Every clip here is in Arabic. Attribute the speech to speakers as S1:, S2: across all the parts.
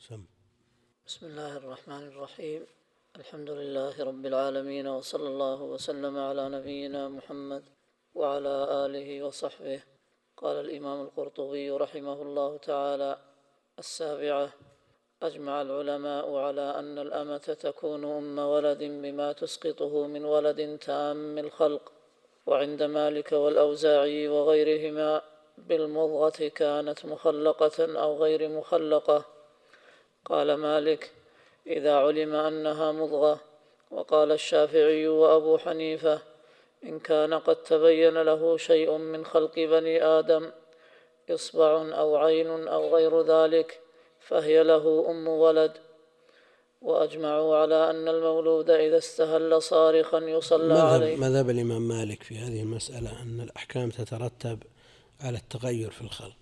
S1: سم.
S2: بسم الله الرحمن الرحيم. الحمد لله رب العالمين، وصلى الله وسلم على نبينا محمد وعلى آله وصحبه. قال الإمام القرطبي رحمه الله تعالى: 7. أجمع العلماء على أن الأمة تكون أم ولد بما تسقطه من ولد تام الخلق، وعند مالك والأوزاعي وغيرهما بالمضغة كانت مخلقة أو غير مخلقة. قال مالك: إذا علم أنها مضغة. وقال الشافعي وأبو حنيفة: إن كان قد تبين له شيء من خلق بني آدم، إصبع أو عين أو غير ذلك، فهي له أم ولد. وأجمعوا على أن المولود إذا استهل صارخا يصلى عليه.
S1: مذهب الإمام مالك في هذه المسألة أن الأحكام تترتب على التغير في الخلق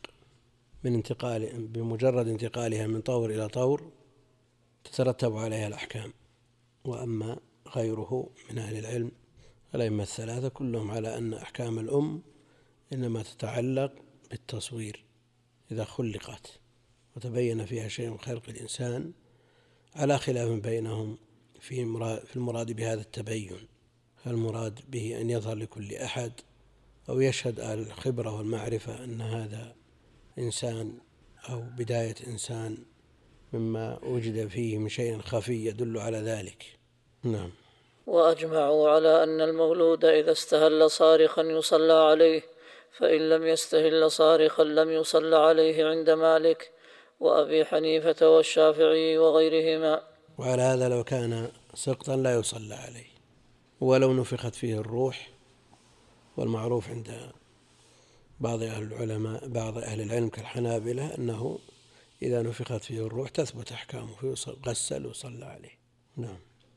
S1: بمجرد انتقالها من طور إلى طور تترتب عليها الأحكام. وأما غيره من أهل العلم الأئمة الثلاثة كلهم على أن أحكام الأم إنما تتعلق بالتصوير إذا خلقت وتبين فيها شيء من خلق الإنسان، على خلاف بينهم في المراد بهذا التبين. هل المراد به أن يظهر لكل أحد، أو يشهد أهل الخبرة والمعرفة أن هذا إنسان أو بداية إنسان مما وجد فيه من شيء خفي يدل على ذلك. نعم.
S2: وأجمعوا على أن المولود إذا استهل صارخا يصلى عليه، فإن لم يستهل صارخا لم يصلى عليه عند مالك وأبي حنيفة والشافعي وغيرهما.
S1: وعلى هذا لو كان سقطا لا يصلى عليه ولو نفخت فيه الروح. والمعروف عند بعض أهل العلم كالحنابلة أنه إذا نفخت فيه الروح تثبت أحكامه فيغسل ويصلى عليه. نعم.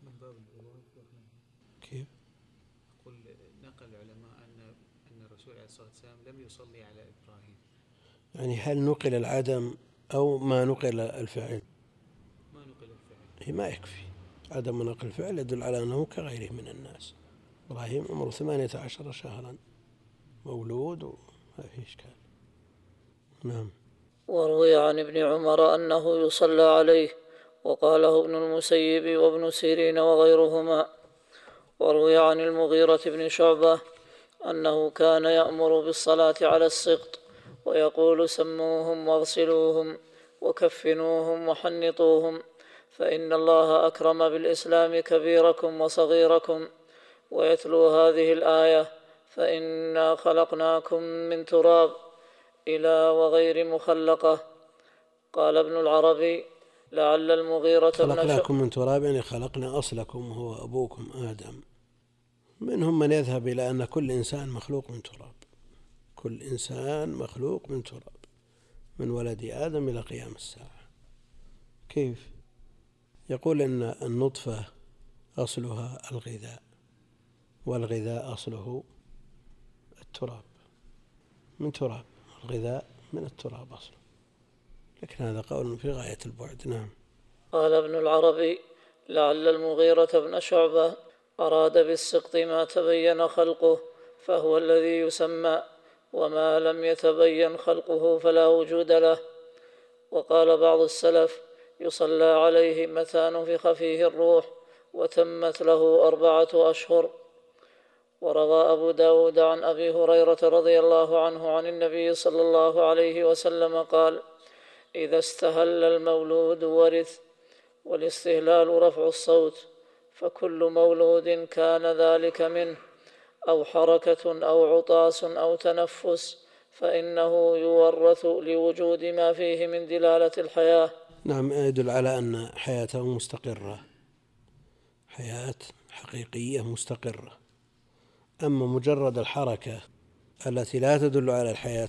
S1: كيف؟
S3: قل نقل العلماء أن الرسول عليه الصلاة والسلام لم يصلي على إبراهيم.
S1: يعني هل نقل العدم أو ما نقل الفعل؟
S3: ما نقل الفعل.
S1: ما يكفي. عدم نقل الفعل يدل على أنه كغيره من الناس. إبراهيم عمره 18 شهرا مولود وما فيه إشكال. نعم.
S2: وروي عن ابن عمر أنه يصلى عليه، وقاله ابن المسيب وابن سيرين وغيرهما. وروي عن المغيرة بن شعبة أنه كان يأمر بالصلاة على السقط ويقول: سموهم واغسلوهم وكفنوهم وحنطوهم، فإن الله أكرم بالإسلام كبيركم وصغيركم. ويتلو هذه الآية: فإنا خلقناكم من تراب إلى وغير مخلقة. قال ابن العربي: لعل المغيرة بن شعبة
S1: خلقناكم من تراب يعني خلقنا أصلكم هو أبوكم آدم. منهم من يذهب إلى أن كل إنسان مخلوق من تراب، كل إنسان مخلوق من تراب من ولد آدم إلى قيام الساعة. كيف؟ يقول إن النطفة أصلها الغذاء، والغذاء أصله التراب، من تراب، الغذاء من التراب أصله، لكن هذا قول في غاية البعد. نعم.
S2: قال ابن العربي: لعل المغيرة بن شعبة أراد بالسقط ما تبين خلقه فهو الذي يسمى، وما لم يتبين خلقه فلا وجود له. وقال بعض السلف: يصلى عليه متى نفخ فيه الروح وتمت له 4 أشهر. وروى أبو داود عن أبي هريرة رضي الله عنه عن النبي صلى الله عليه وسلم قال: إذا استهل المولود ورث، والاستهلال رفع الصوت، فكل مولود كان ذلك منه، أو حركة أو عطاس أو تنفس، فإنه يورث لوجود ما فيه من دلالة الحياة.
S1: نعم، يدل على أن حياته مستقرة، حياة حقيقية مستقرة. أما مجرد الحركة التي لا تدل على الحياة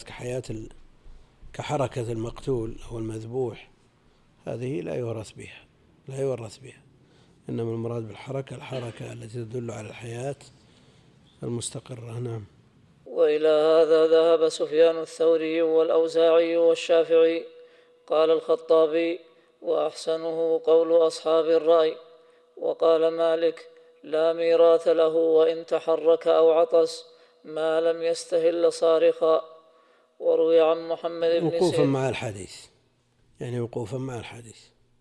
S1: كحركة المقتول أو المذبوح، هذه لا يورث بها. إنما المراد بالحركة الحركة التي تدل على الحياة المستقرة. نعم.
S2: وإلى هذا ذهب سفيان الثوري والأوزاعي والشافعي. قال الخطابي: وأحسنه قول أصحاب الرأي. وقال مالك: لا ميراث له وإن تحرك أو عطس ما لم يستهل صارخا. وروي عن محمد بن
S1: وقوفا مع الحديث، يعني وقوفا مع الحديث.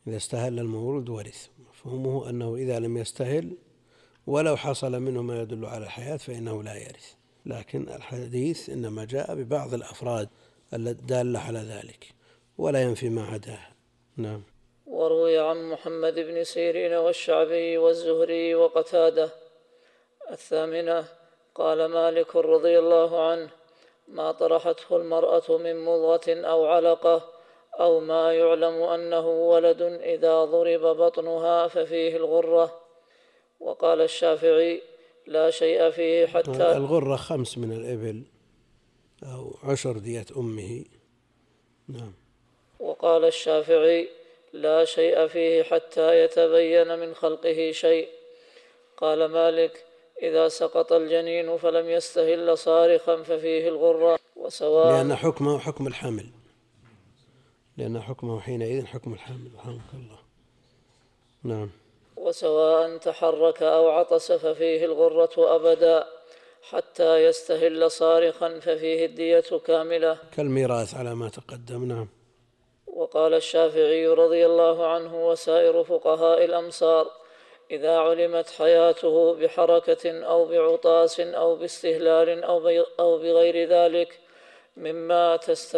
S1: إذا استهل المولود ورث. مفهومه أنه إذا لم يستهل ولو حصل منه ما يدل على الحياة فإنه لا يرث، لكن الحديث إنما جاء ببعض الأفراد الدالة على ذلك ولا ينفي ما عداه. نعم.
S2: وروي عن محمد بن سيرين والشعبي والزهري وقتادة. 8. قال مالك رضي الله عنه: ما طرحته المرأة من مضغة أو علقة أو ما يعلم أنه ولد إذا ضرب بطنها ففيه الغرة. وقال الشافعي: لا شيء فيه حتى
S1: الغرة 5 من الإبل أو 10 دية أمه. نعم.
S2: وقال الشافعي: لا شيء فيه حتى يتبين من خلقه شيء. قال مالك: إذا سقط الجنين فلم يستهل صارخا ففيه الغرة. وسواء
S1: لأن حكمه حكم الحمل، لأن حكمه حينئذ حكم الحمل. رحمك الله. نعم.
S2: وسواء تحرك أو عطس ففيه الغرة أبدا حتى يستهل صارخا ففيه الدية كاملة
S1: كالميراث على ما تقدم. نعم.
S2: وقال الشافعي رضي الله عنه وسائر فقهاء الأمصار: إذا علمت حياته بحركة أو بعطاس أو باستهلال أو بغير ذلك مما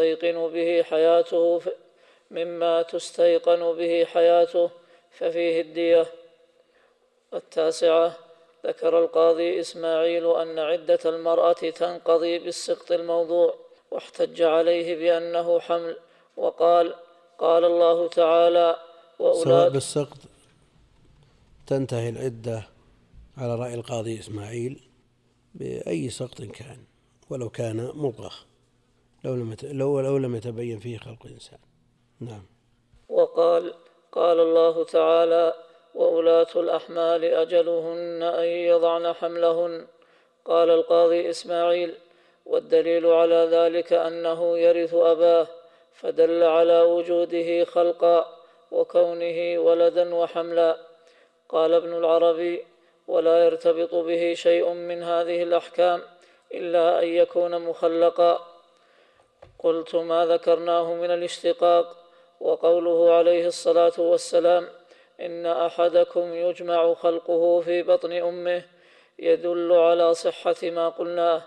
S2: تستيقن به حياته ففيه الدية. 9. ذكر القاضي إسماعيل أن عدة المرأة تنقضي بالسقط الموضوع، واحتج عليه بأنه حمل، وقال: قال الله تعالى:
S1: سواء بالسقط تنتهي العدة على رأي القاضي إسماعيل بأي سقط كان ولو كان مضغة، لو لم يتبين فيه خلق إنسان. نعم.
S2: وقال: قال الله تعالى: وأولاة الأحمال أجلهن أن يضعن حملهن. قال القاضي إسماعيل: والدليل على ذلك أنه يرث أباه، فدل على وجوده خلقا وكونه ولدا وحملا. قال ابن العربي: ولا يرتبط به شيء من هذه الأحكام إلا أن يكون مخلقا. قلت: ما ذكرناه من الاشتقاق وقوله عليه الصلاة والسلام: إن أحدكم يجمع خلقه في بطن أمه يدل على صحة ما قلناه،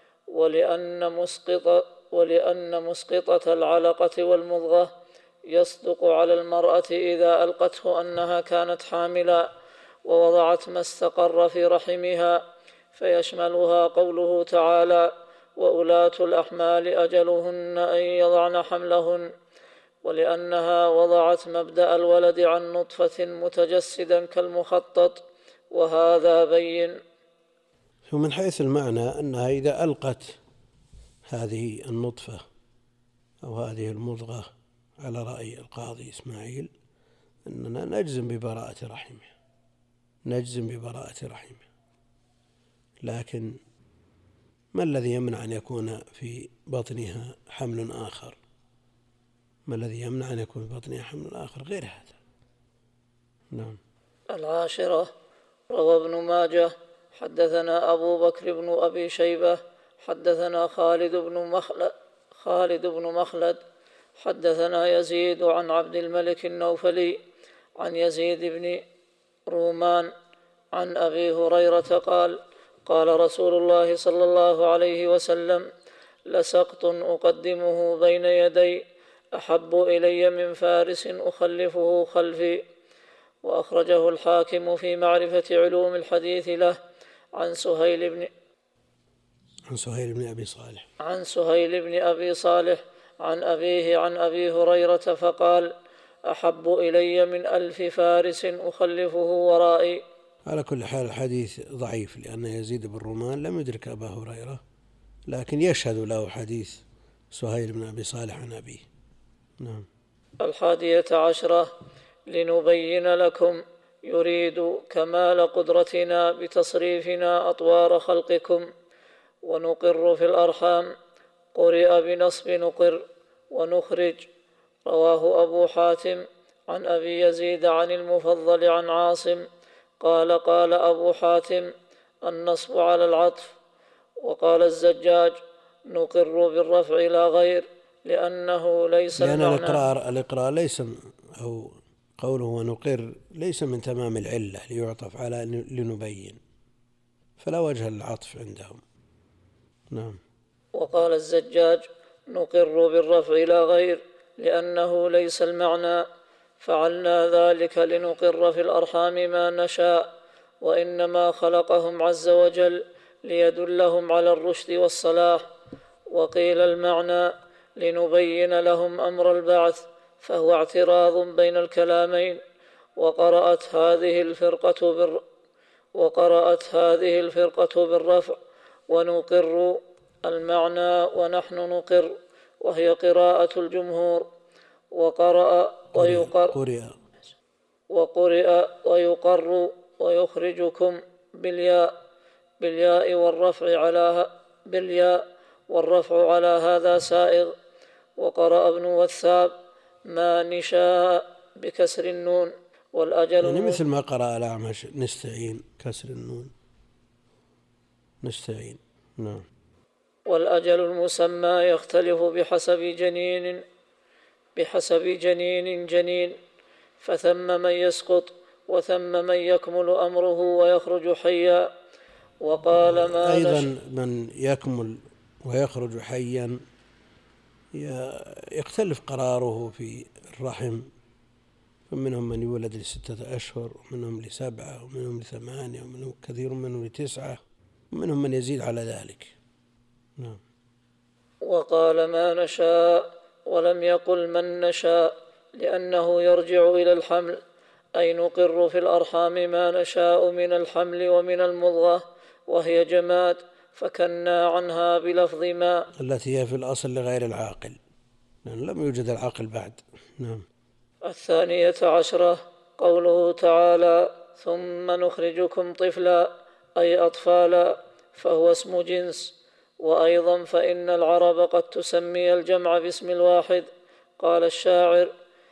S2: ولأن مسقطة العلقة والمضغة يصدق على المرأة إذا ألقته أنها كانت حاملا ووضعت ما استقر في رحمها، فيشملها قوله تعالى: وأولاة الأحمال أجلهن أن يضعن حملهن، ولأنها وضعت مبدأ الولد عن نطفة متجسدا كالمخطط، وهذا بين.
S1: ومن حيث المعنى أنها إذا ألقت هذه النطفة أو هذه المضغة على رأي القاضي إسماعيل أننا نجزم ببراءة رحمه، لكن ما الذي يمنع أن يكون في بطنها حمل آخر؟ ما الذي يمنع أن يكون في بطنها حمل آخر غير هذا؟ نعم.
S2: 10. روى ابن ماجه: حدثنا أبو بكر بن أبي شيبة حدثنا خالد بن مخلد حدثنا يزيد عن عبد الملك النوفلي عن يزيد بن رومان عن أبي هريرة قال: قال رسول الله صلى الله عليه وسلم: لسقط أقدمه بين يدي أحب إلي من فارس أخلفه خلفي. وأخرجه الحاكم في معرفة علوم الحديث له عن سهيل بن أبي صالح عن أبيه عن أبي هريرة فقال: أحب إلي من 1000 فارس أخلفه ورائي.
S1: على كل حال الحديث ضعيف، لأن يزيد بن رومان لم يدرك أبا هريرة، لكن يشهد له حديث سهيل بن أبي صالح عن أبيه. نعم.
S2: 11. لنبين لكم يريد كمال قدرتنا بتصريفنا أطوار خلقكم، ونقر في الأرحام، قرئ بنصب نقر، ونخرج. رواه أبو حاتم عن أبي يزيد عن المفضل عن عاصم قال: قال أبو حاتم: النصب على العطف. وقال الزجاج: نقر بالرفع لا غير، لأنه ليس
S1: لأن الإقرار ليس أو قوله ونقر ليس من تمام العلة ليعطف على لنبين، فلا وجه للعطف عندهم. نعم.
S2: وقال الزجاج نقر بالرفع إلى غير لأنه ليس المعنى، فعلنا ذلك لنقر في الأرحام ما نشاء، وإنما خلقهم عز وجل ليدلهم على الرشد والصلاح. وقيل المعنى لنبين لهم أمر البعث، فهو اعتراض بين الكلامين. وقرأت هذه الفرقة بالرفع ونقر المعنى ونحن نقر، وهي قراءة الجمهور. وقرأ ويقر ويخرجكم بالياء والرفع على هذا سائغ. وقرأ ابن وثاب ما نشاء بكسر النون والأجل
S1: يعني مثل ما قرأ الأعمش نستعين كسر النون نستعين. نعم.
S2: والأجل المسمى يختلف بحسب جنين، فثم من يسقط وثم من يكمل أمره ويخرج حيا. وقال ما
S1: أيضا من يكمل ويخرج حيا يختلف قراره في الرحم، فمنهم من يولد ل6 أشهر، ومنهم ل7، ومنهم ل8، ومنهم كثير منهم ل9، ومنهم من يزيد على ذلك. نعم.
S2: وقال ما نشاء ولم يقل من نشاء لأنه يرجع إلى الحمل، أي نقر في الأرحام ما نشاء من الحمل ومن المضغة، وهي جماد، فكنا عنها بلفظ ما
S1: التي هي في الأصل لغير العاقل، لأن لم يوجد العقل بعد. نعم.
S2: 12 قوله تعالى ثم نخرجكم طفلا، أي أطفالا، فهو اسم جنس. وأيضا فإن العرب قد تسمي الجمع باسم الواحد. قال الشاعر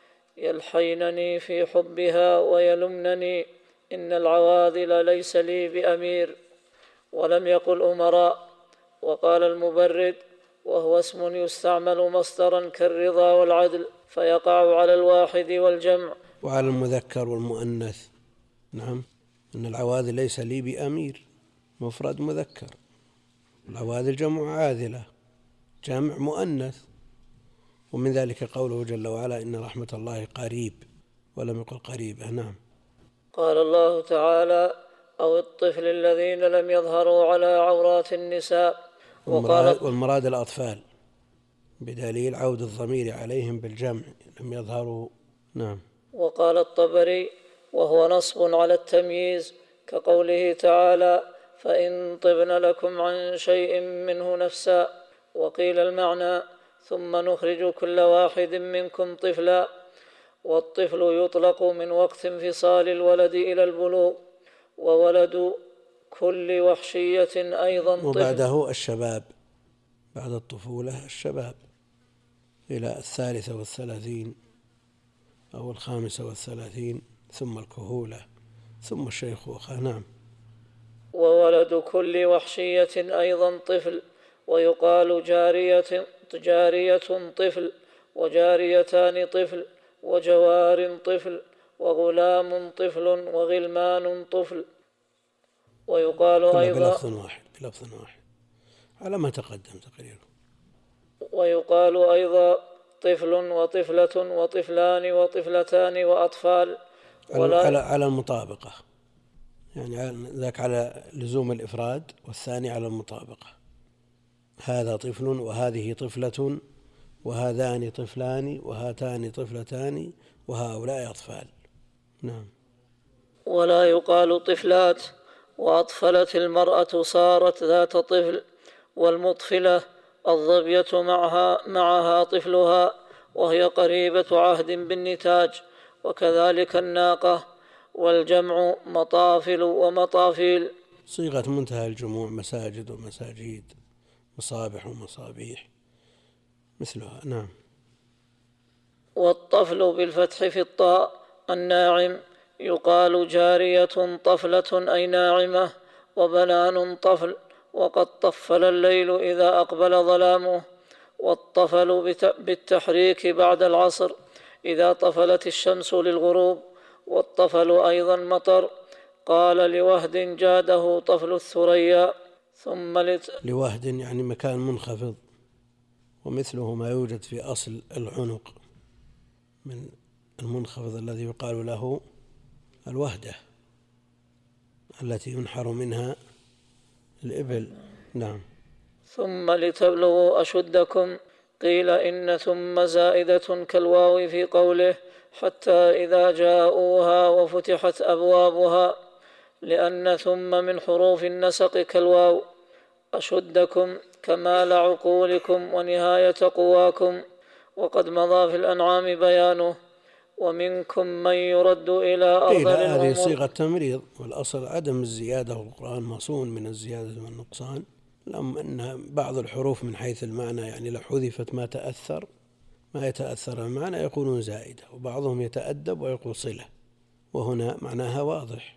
S2: يلحينني في حبها ويلمنني، إن العواذل ليس لي بأمير، ولم يقل أمراء. وقال المبرد وهو اسم يستعمل مصدرا كالرضا والعدل، فيقع على الواحد والجمع
S1: وعلى المذكر والمؤنث. نعم. إن العواذل ليس لي بأمير مفرد مذكر، العواذل جمع عاذلة جمع مؤنث. ومن ذلك قوله جل وعلا إن رحمة الله قريب، ولم يقل قريبة. نعم.
S2: قال الله تعالى أو الطفل الذين لم يظهروا على عورات النساء.
S1: والمراد الأطفال بدليل عود الضمير عليهم بالجمع لم يظهروا. نعم.
S2: وقال الطبري وهو نصب على التمييز كقوله تعالى فإن طبن لكم عن شيء منه نفسا. وقيل المعنى ثم نخرج كل واحد منكم طفلا. والطفل يطلق من وقت انفصال الولد إلى البلوغ، وولد كل وحشية أيضا طفل.
S1: وبعده الشباب، بعد الطفولة الشباب إلى 33 أو 35، ثم الكهولة، ثم الشيخوخة. نعم.
S2: وولد كل وحشية أيضا طفل. ويقال جارية طفل، وجاريتان طفل، وجوار طفل، وغلام طفل، وغلمان طفل. ويقال أيضا
S1: بلفظ واحد على ما تقدم تقريبا.
S2: ويقال أيضا طفل وطفلة وطفلان وطفلتان وأطفال،
S1: على المطابقة، يعني ذاك على لزوم الإفراد، والثاني على المطابقة. هذا طفل وهذه طفلة وهذان طفلان وهاتان طفلتان وهؤلاء أطفال. نعم.
S2: ولا يقال طفلات. وأطفلت المرأة صارت ذات طفل. والمطفلة الظبية معها طفلها، وهي قريبة عهد بالنتاج. وكذلك الناقة. والجمع مطافل ومطافيل.
S1: صيغة منتهى الجموع مساجد ومساجيد، مصابح ومصابيح مثلها. نعم.
S2: والطفل بالفتح في الطاء الناعم. يقال جارية طفلة أي ناعمة، وبنان طفل. وقد طفل الليل إذا أقبل ظلامه. والطفل بالتحريك بعد العصر إذا طفلت الشمس للغروب، والطفل أيضا مطر. قال لوهد جاده طفل الثريا. ثم
S1: لوهد يعني مكان منخفض، ومثله ما يوجد في أصل العنق من المنخفض الذي يقال له الوهدة التي ينحر منها الإبل. نعم.
S2: ثم لتبلغوا أشدكم. قيل إن ثم زائدة كالواو في قوله حتى إذا جاءوها وفتحت أبوابها، لأن ثم من حروف النسق كالواو. أشدكم كمال عقولكم ونهاية قواكم، وقد مضى في الأنعام بيانه. ومنكم من يرد إلى أرذل العمر.
S1: هذه صيغة تمريض، والأصل عدم الزيادة، والقرآن مصون من الزيادة والنقصان. لأن أن بعض الحروف من حيث المعنى يعني لو حذفت ما يتأثر المعنى يقولون زائدة، وبعضهم يتأدب ويقول صلة، وهنا معناها واضح.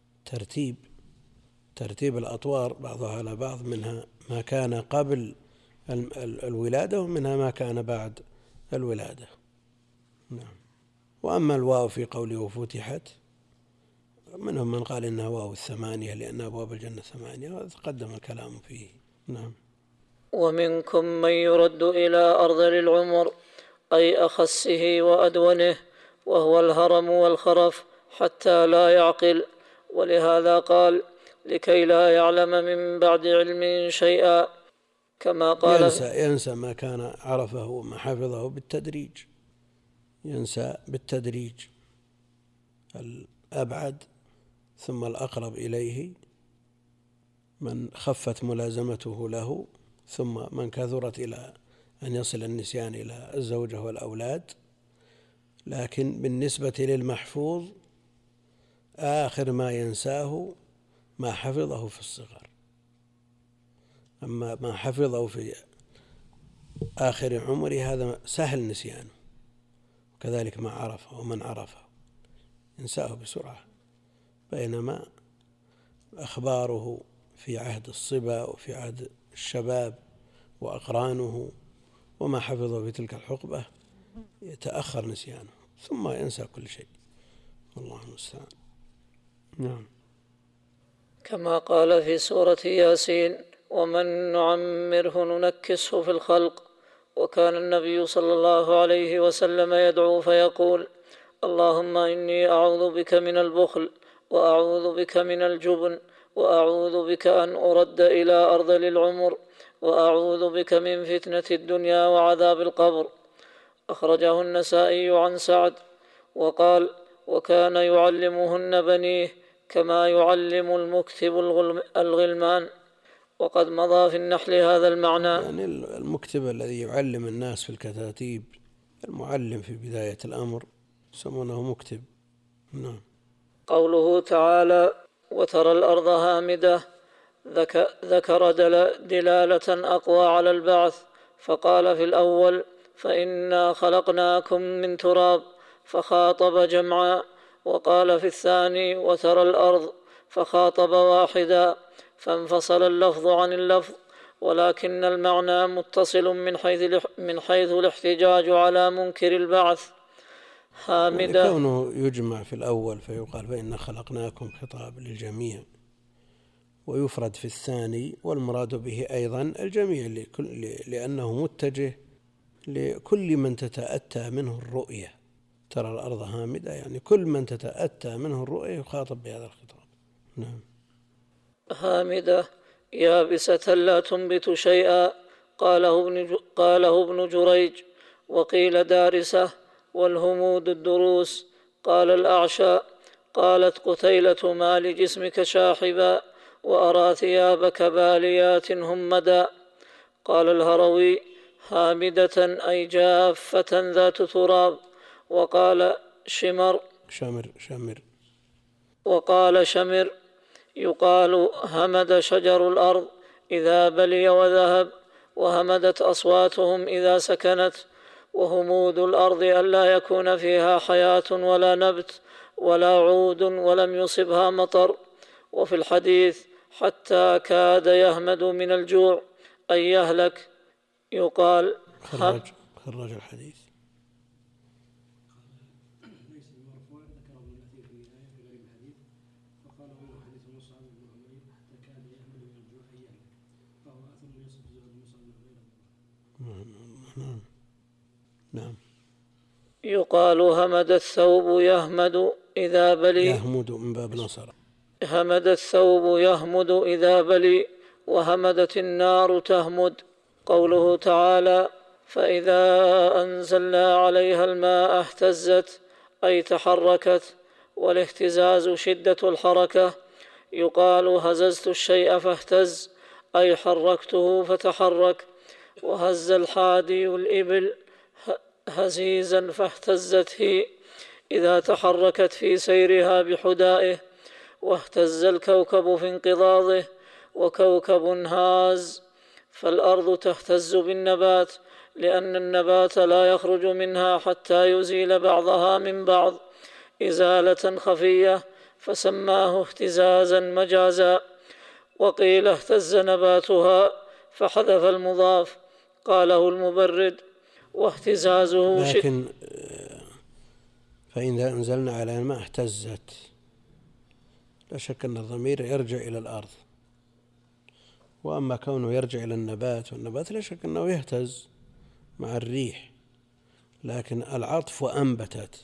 S1: ترتيب الأطوار بعضها على بعض، منها ما كان قبل الولادة ومنها ما كان بعد الولادة. نعم. وأما الواو في قوله فتحت، منهم من قال إنها واو 8 لأن أبواب الجنة 8، وتقدم الكلام فيه. نعم.
S2: ومنكم من يرد إلى أرذل العمر، أي أخسه وأدونه، وهو الهرم والخرف، حتى لا يعقل. ولهذا قال لكي لا يعلم من بعد علم شيئا، كما قال
S1: ينسى ما كان عرفه وما حفظه بالتدريج، ينسى بالتدريج الأبعد ثم الأقرب إليه، من خفت ملازمته له، ثم من كثرت إلى أن يصل النسيان إلى الزوجة والأولاد. لكن بالنسبة للمحفوظ آخر ما ينساه ما حفظه في الصغر، أما ما حفظه في آخر عمره هذا سهل نسيانه، وكذلك ما عرفه ومن عرفه ينساه بسرعة، بينما أخباره في عهد الصبا وفي عهد الشباب وأقرانه وما حفظه في تلك الحقبة يتأخر نسيانه ثم ينسى كل شيء، والله المستعان. نعم.
S2: كما قال في سورة ياسين ومن نعمره ننكسه في الخلق. وكان النبي صلى الله عليه وسلم يدعو فيقول اللهم إني أعوذ بك من البخل، وأعوذ بك من الجبن، وأعوذ بك أن أرد إلى أرذل العمر، وأعوذ بك من فتنة الدنيا وعذاب القبر. أخرجه النسائي عن سعد وقال وكان يعلمهن بنيه كما يعلم المكتب الغلمان. وقد مضى في النحل هذا المعنى،
S1: يعني المكتب الذي يعلم الناس في الكتاتيب، المعلم في بداية الأمر يسمونه مكتب. نعم.
S2: قوله تعالى وترى الأرض هامدة ذكر دلالة أقوى على البعث، فقال في الأول فإنا خلقناكم من تراب فخاطب جمعا، وقال في الثاني وترى الأرض فخاطب واحدا، فانفصل اللفظ عن اللفظ، ولكن المعنى متصل من حيث الاحتجاج على منكر البعث. هامدة
S1: يعني كونه يجمع في الأول فيقال فإنا خلقناكم خطاب للجميع، ويفرد في الثاني والمراد به أيضا الجميع لأنه متجه لكل من تتأتى منه الرؤية. ترى الأرض هامدة يعني كل من تتأتى منه الرؤية يخاطب بهذا الخطاب. نعم.
S2: هامدة يابسة لا تنبت شيئا، قاله ابن جريج، وقيل دارسة، والهمود الدروس. قال الأعشى قالت قتيلة ما لجسمك شاحبا، وأرى ثيابك باليات همدا. قال الهروي هامدة أي جافة ذات تراب. وقال شمر يقال همد شجر الأرض إذا بلي وذهب، وهمدت أصواتهم إذا سكنت. وهمود الأرض ألا يكون فيها حياة ولا نبت ولا عود ولم يصبها مطر. وفي الحديث حتى كاد يهمد من الجوع أي يهلك. يقال
S1: خرج الحديث نعم.
S2: يقال همد الثوب يهمد إذا بلي.
S1: يهمد من باب نصر.
S2: همد الثوب يهمد إذا بلي، وهمدت النار تهمد. قوله تعالى: فإذا أنزلنا عليها الماء اهتزت، أي تحركت. والاهتزاز شدة الحركة. يقال هززت الشيء فاهتز، أي حركته فتحرك. وهز الحادي الإبل هزيزا فاهتزت هي، إذا تحركت في سيرها بحدائه. واهتز الكوكب في انقضاضه، وكوكب هاز. فالأرض تهتز بالنبات، لأن النبات لا يخرج منها حتى يزيل بعضها من بعض إزالة خفية، فسماه اهتزازا مجازا. وقيل اهتز نباتها، فحذف المضاف، قاله المبرد. واهتزازه
S1: لكن فإذا أنزلنا على الماء اهتزت، لا شك أن الضمير يرجع إلى الأرض. وأما كونه يرجع إلى النبات، والنبات لا شك أنه يهتز مع الريح، لكن العطف وأنبتت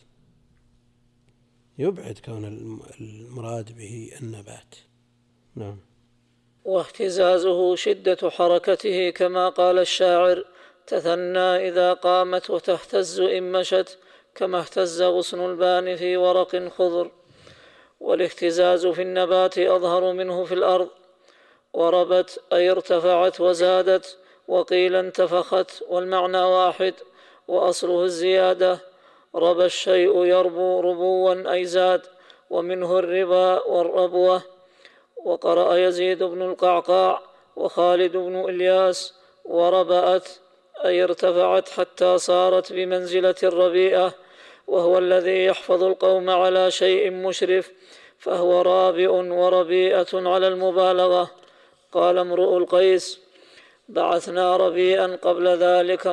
S1: يبعد كون المراد به النبات. نعم.
S2: واهتزازه شدة حركته، كما قال الشاعر: تثنى إذا قامت وتهتز إن مشت، كما اهتز غصن البان في ورق خضر. والاهتزاز في النبات أظهر منه في الأرض. وربت أي ارتفعت وزادت، وقيل انتفخت، والمعنى واحد، وأصله الزيادة. ربى الشيء يربو ربوا أي زاد، ومنه الربا والربوة. وقرأ يزيد بن القعقاع وخالد بن إلياس: وربأت أي ارتفعت حتى صارت بمنزلة الربيئة، وهو الذي يحفظ القوم على شيء مشرف، فهو رابئ وربيئة على المبالغة. قال امرؤ القيس: بعثنا ربيئا قبل ذلك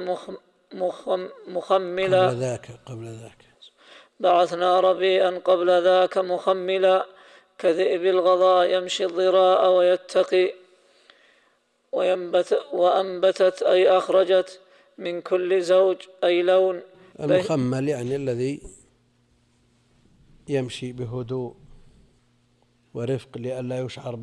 S2: مخملا. بعثنا ربيئا قبل ذاك مخملا، كذئب الغضاء يمشي الضراء ويتقي. وأنبتت أي أخرجت من كل زوج أي لون.
S1: المخمل يعني الذي يمشي بهدوء ورفق لئلا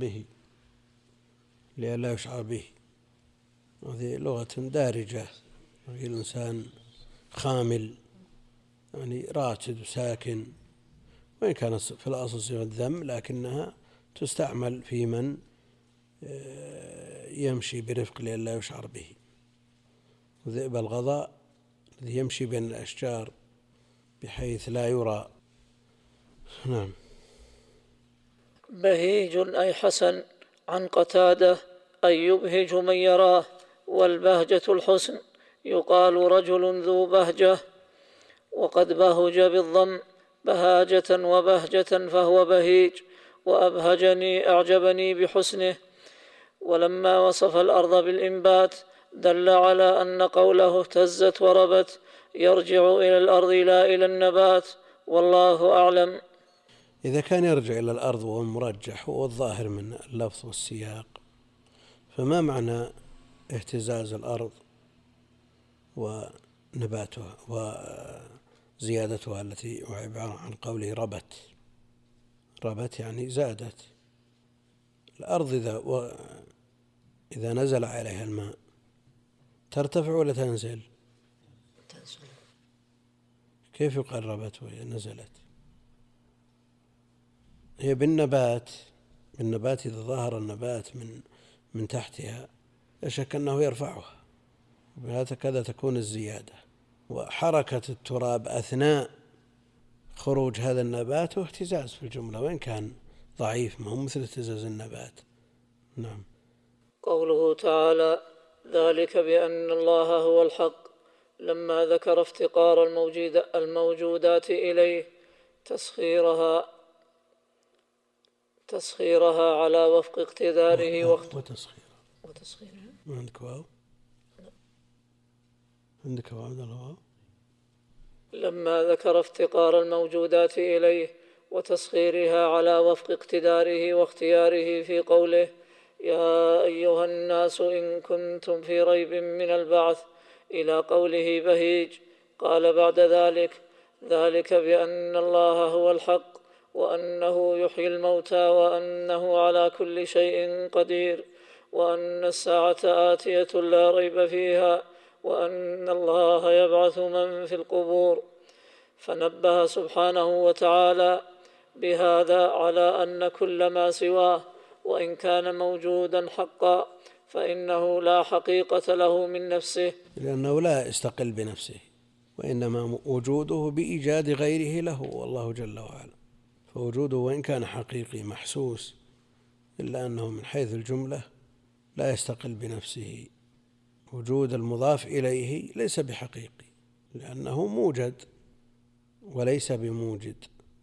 S1: يشعر به. هذه لغة دارجة في الإنسان خامل، يعني راتد وساكن، وإن كان في الأصل صفة ذم، لكنها تستعمل في من يمشي برفق لئلا يشعر به. وذئب الغضاء الذي يمشي بين الأشجار بحيث لا يرى. نعم.
S2: بهيج أي حسن، عن قتادة أي يبهج من يراه. والبهجة الحسن، يقال رجل ذو بهجة. وقد بهج بالضم بهاجة وبهجة، فهو بهيج. وأبهجني أعجبني بحسنه. ولما وصف الأرض بالإنبات دل على أن قوله اهتزت وربت يرجع إلى الأرض لا إلى النبات، والله أعلم.
S1: إذا كان يرجع إلى الأرض وهو المرجح والظاهر من اللفظ والسياق، فما معنى اهتزاز الأرض ونباتها وزيادتها التي عبارة عن قوله ربت يعني زادت. الأرض إذا نزل عليها الماء ترتفع ولا تنزل؟ كيف يقال ربت وهي نزلت؟ هي بالنبات إذا ظهر النبات من تحتها لا شك أنه يرفعها، وهكذا تكون الزيادة. وحركة التراب أثناء خروج هذا النبات واهتزاز في الجملة، وإن كان ضعيف ما هو مثل اهتزاز النبات. نعم.
S2: قوله تعالى: ذلك بأن الله هو الحق، لما ذكر افتقار الموجودات إليه تسخيرها على وفق اقتداره وتسخيرها.
S1: ما عندك واو؟ عندك واو؟
S2: لما ذكر افتقار الموجودات إليه وتسخيرها على وفق اقتداره واختياره في قوله: يا أيها الناس إن كنتم في ريب من البعث، إلى قوله بهيج، قال بعد ذلك بأن الله هو الحق، وأنه يحيي الموتى، وأنه على كل شيء قدير، وأن الساعة آتية لا ريب فيها، وأن الله يبعث من في القبور. فنبه سبحانه وتعالى بهذا على أن كل ما سواه وإن كان موجودا حقا فإنه لا حقيقة له من نفسه،
S1: لأنه لا يستقل بنفسه، وإنما وجوده بإيجاد غيره له، والله جل وعلا. فوجوده وإن كان حقيقي محسوس، إلا أنه من حيث الجملة لا يستقل بنفسه. وجود المضاف إليه ليس بحقيقي، لأنه موجد وليس بموجد.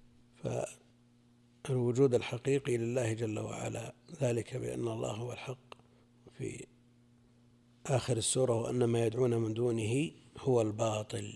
S1: فالوجود الحقيقي لله جل وعلا، ذلك بأن الله هو الحق. في آخر السورة: وأن ما يدعون من دونه هو الباطل.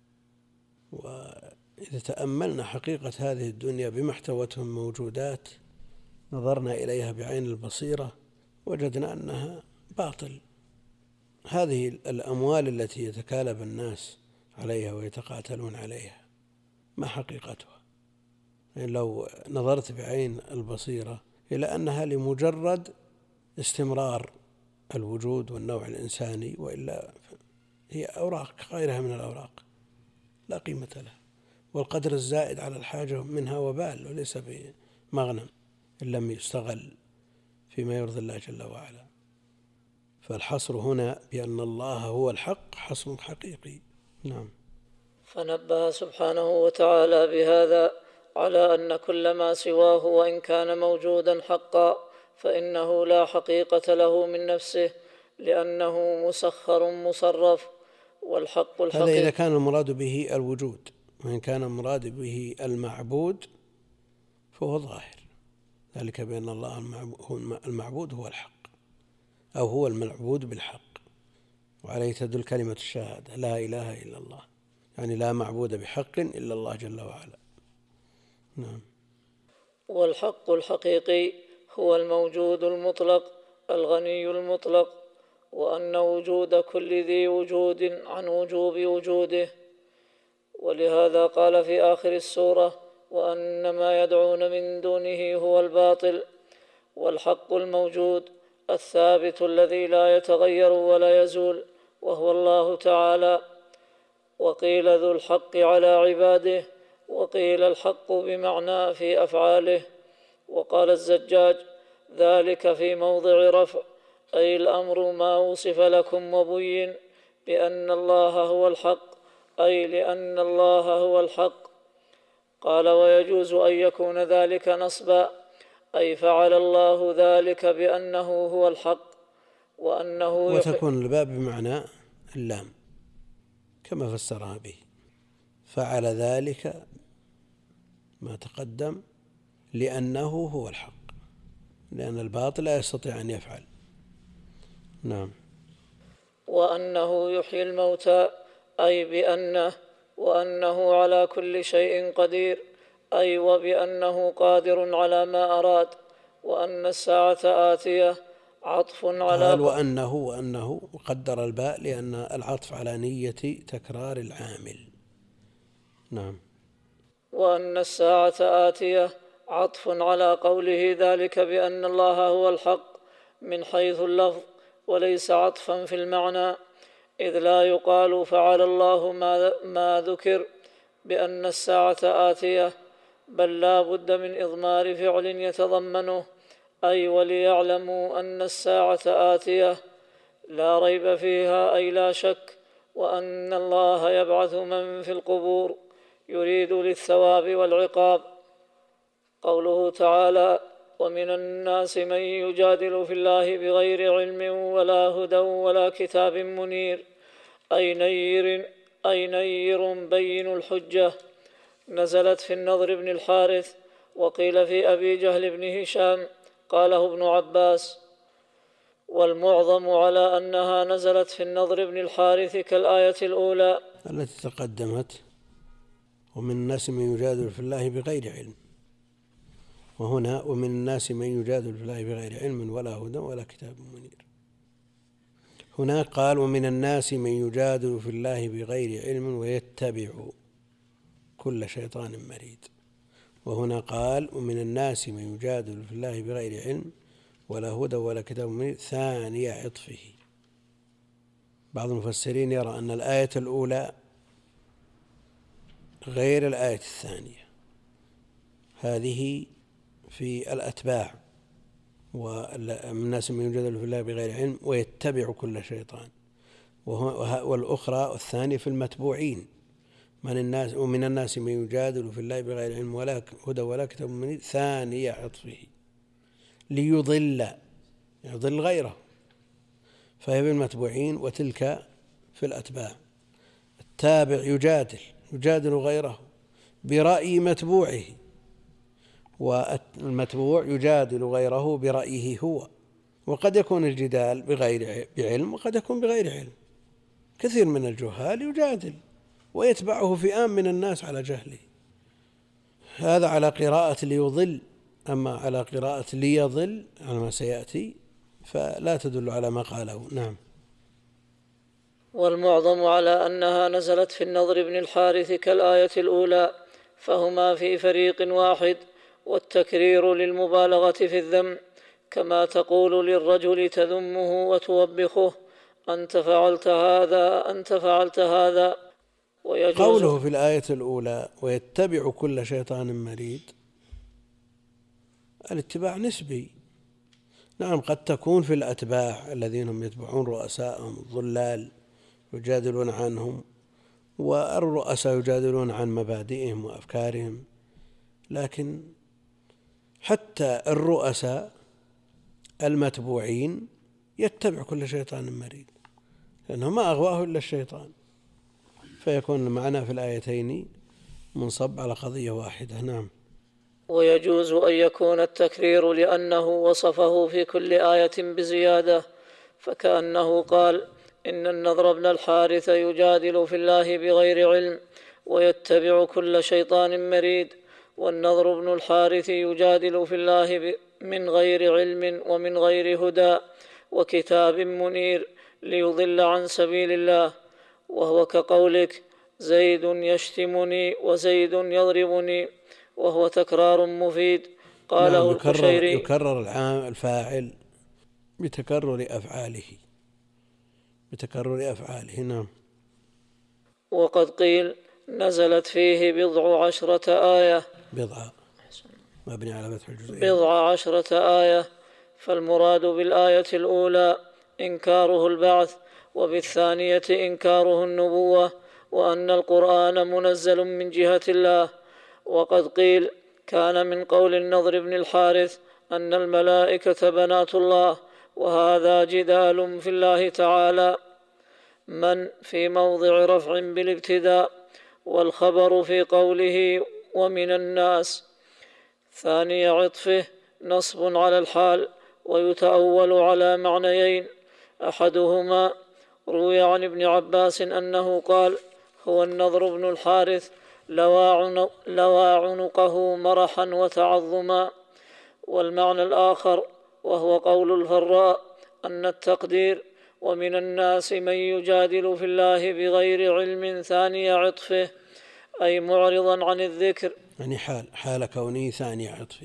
S1: وإذا تأملنا حقيقة هذه الدنيا بما احتوته من موجودات، نظرنا إليها بعين البصيرة، وجدنا أنها باطل. هذه الأموال التي يتكالب الناس عليها ويتقاتلون عليها، ما حقيقتها؟ يعني لو نظرت بعين البصيرة إلى أنها لمجرد استمرار الوجود والنوع الإنساني، وإلا هي أوراق غيرها من الأوراق لا قيمة لها، والقدر الزائد على الحاجة منها وبال وليس بمغنم إن لم يستغل فيما يرضي الله جل وعلا. فالحصر هنا بأن الله هو الحق حصر حقيقي. نعم.
S2: فنبه سبحانه وتعالى بهذا على أن كل ما سواه وإن كان موجودا حقا فإنه لا حقيقة له من نفسه، لأنه مسخر مصرف. والحق
S1: هذا إذا كان المراد به الوجود، وإن كان المراد به المعبود فهو ظاهر، ذلك بأن الله المعبود هو الحق، أو هو المعبود بالحق، وعليه تدل كلمة الشهادة: لا إله إلا الله، يعني لا معبود بحق إلا الله جل وعلا. نعم.
S2: والحق الحقيقي هو الموجود المطلق الغني المطلق، وأن وجود كل ذي وجود عن وجوب وجوده. ولهذا قال في آخر السورة: وأن ما يدعون من دونه هو الباطل. والحق الموجود الثابت الذي لا يتغير ولا يزول وهو الله تعالى. وقيل ذو الحق على عباده، وقيل الحق بمعنى في أفعاله. وقال الزجاج: ذلك في موضع رفع، أي الأمر ما وصف لكم وبين بأن الله هو الحق، أي لأن الله هو الحق. قال: ويجوز أن يكون ذلك نصبا، أي فعل الله ذلك بأنه هو الحق، وأنه
S1: وتكون الباء بمعنى اللام كما فسرها به، فعل ذلك ما تقدم لأنه هو الحق، لأن الباطل لا يستطيع أن يفعل. نعم.
S2: وأنه يحيي الموتى، أي بأنه، وأنه على كل شيء قدير، أي وبأنه قادر على ما أراد. وأن الساعة آتية عطف على
S1: قال وأنه وقدر الباء لأن العطف على نية تكرار العامل. نعم.
S2: وأن الساعة آتية عطف على قوله ذلك بأن الله هو الحق من حيث اللفظ، وليس عطفا في المعنى، إذ لا يقال فعل الله ما ذكر بأن الساعة آتية، بل لا بد من إضمار فعل يتضمنه، أي وليعلموا أن الساعة آتية لا ريب فيها، أي لا شك، وأن الله يبعث من في القبور، يريد للثواب والعقاب. قوله تعالى: ومن الناس من يجادل في الله بغير علم ولا هدى ولا كتاب منير، أي نير بين الحجة، نزلت في النضر بن الحارث. وقيل في أبي جهل بن هشام، قاله ابن عباس. والمعظم على أنها نزلت في النضر بن الحارث كالآية الأولى
S1: التي تقدمت: ومن الناس من يجادل في الله بغير علم، وهنا ومن الناس من يجادل في الله بغير علم ولا هدى ولا كتاب منير. هناك قال ومن الناس من يجادل في الله بغير علم ويتبع كل شيطان مريد. وهنا قال ومن الناس من يجادل في الله بغير علم ولا هدى ولا كتاب منير ثاني عطفه. بعض المفسرين يرى أن الآية الأولى غير الآية الثانية، هذه في الأتباع، ومن الناس من يجادل في الله بغير علم ويتبع كل شيطان، والأخرى الثانية في المتبوعين ومن الناس من يجادل في الله بغير علم ولا هدى ولا كتاب منير ثاني عطفه ليضل غيره، فهي بالمتبوعين وتلك في الأتباع. التابع يجادل غيره برأي متبوعه، والمتبوع يجادل غيره برأيه هو. وقد يكون الجدال بعلم وقد يكون بغير علم. كثير من الجهال يجادل ويتبعه فئام من الناس على جهله، هذا على قراءة ليضل. أما على قراءة ليضل على ما سيأتي فلا تدل على ما قاله. نعم.
S2: والمعظم على أنها نزلت في النضر بن الحارث كالآية الأولى، فهما في فريق واحد، والتكرير للمبالغة في الذم، كما تقول للرجل تذمه وتوبخه أنت فعلت هذا.
S1: قوله في الآية الأولى ويتبع كل شيطان مريد، الاتباع نسبي. نعم، قد تكون في الأتباع الذين هم يتبعون رؤساءهم الضلال يجادلون عنهم، والرؤساء يجادلون عن مبادئهم وأفكارهم، لكن حتى الرؤساء المتبوعين يتبع كل شيطان مريد، لأنه ما أغواه إلا الشيطان، فيكون المعنى في الآيتين منصب على قضية واحدة. نعم.
S2: ويجوز أن يكون التكرير لأنه وصفه في كل آية بزيادة، فكأنه قال إن النضر بن الحارث يجادل في الله بغير علم ويتبع كل شيطان مريد، والنضر بن الحارث يجادل في الله من غير علم ومن غير هدى وكتاب منير ليضل عن سبيل الله. وهو كقولك زيد يشتمني وزيد يضربني، وهو تكرار مفيد. قاله القشيري.
S1: يكرر الفاعل بتكرر أفعاله. نعم.
S2: وقد قيل نزلت فيه 10 آية،
S1: مبني على فتح الجزئين،
S2: 10 آية، فالمراد بالآية الأولى إنكاره البعث، وبالثانية إنكاره النبوة، وأن القرآن منزل من جهة الله. وقد قيل كان من قول النضر بن الحارث أن الملائكة بنات الله، وهذا جدال في الله تعالى، من في موضع رفع بالابتداء، والخبر في قوله ومن الناس ثاني عطفه نصب على الحال، ويتأول على معنيين، أحدهما روي عن ابن عباس أنه قال هو النضر بن الحارث لوى عنقه مرحا وتعظما، والمعنى الآخر وهو قول الفراء أن التقدير ومن الناس من يجادل في الله بغير علم ثاني عطفه، أي معرضا عن الذكر،
S1: يعني حال كونه ثاني عطفه.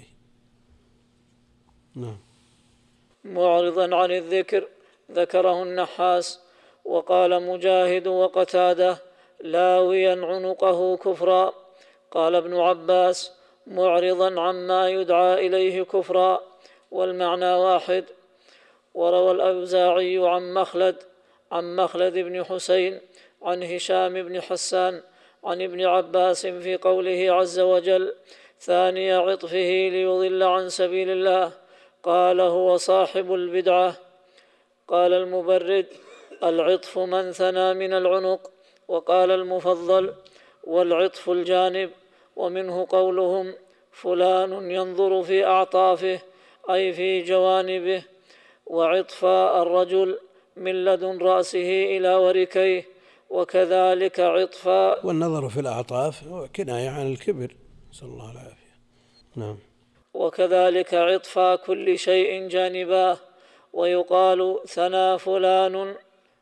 S1: نعم.
S2: معرضا عن الذكر، ذكره النحاس. وقال مجاهد وقتاده لاويا عنقه كفرا. قال ابن عباس معرضا عما يدعى إليه كفرا، والمعنى واحد. وروى الأوزاعي عن مخلد بن حسين عن هشام بن حسان عن ابن عباس في قوله عز وجل ثاني عطفه ليضل عن سبيل الله، قال هو صاحب البدعة. قال المبرد العطف من ثنى من العنق. وقال المفضل والعطف الجانب، ومنه قولهم فلان ينظر في أعطافه أي في جوانبه، وعطف الرجل من لدن رأسه إلى وركيه، وكذلك عطف،
S1: والنظر في الأعطاف كناية عن الكبر، نسأل الله العافية. نعم.
S2: وكذلك عطف كل شيء جانباه. ويقال ثنى فلان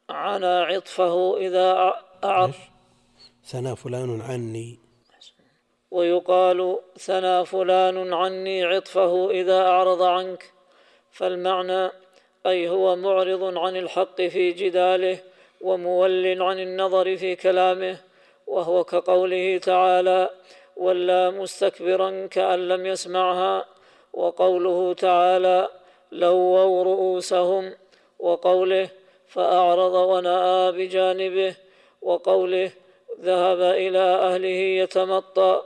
S2: عنا عطفه إذا أعرض.
S1: ثنى فلان عني.
S2: ويقال ثنى فلان عني عطفه إذا أعرض عنك، فالمعنى أي هو معرض عن الحق في جداله ومول عن النظر في كلامه، وهو كقوله تعالى: ولا مستكبرا كأن لم يسمعها، وقوله تعالى: لووا رؤوسهم، وقوله فأعرض ونأى بجانبه، وقوله ذهب إلى أهله يتمطى،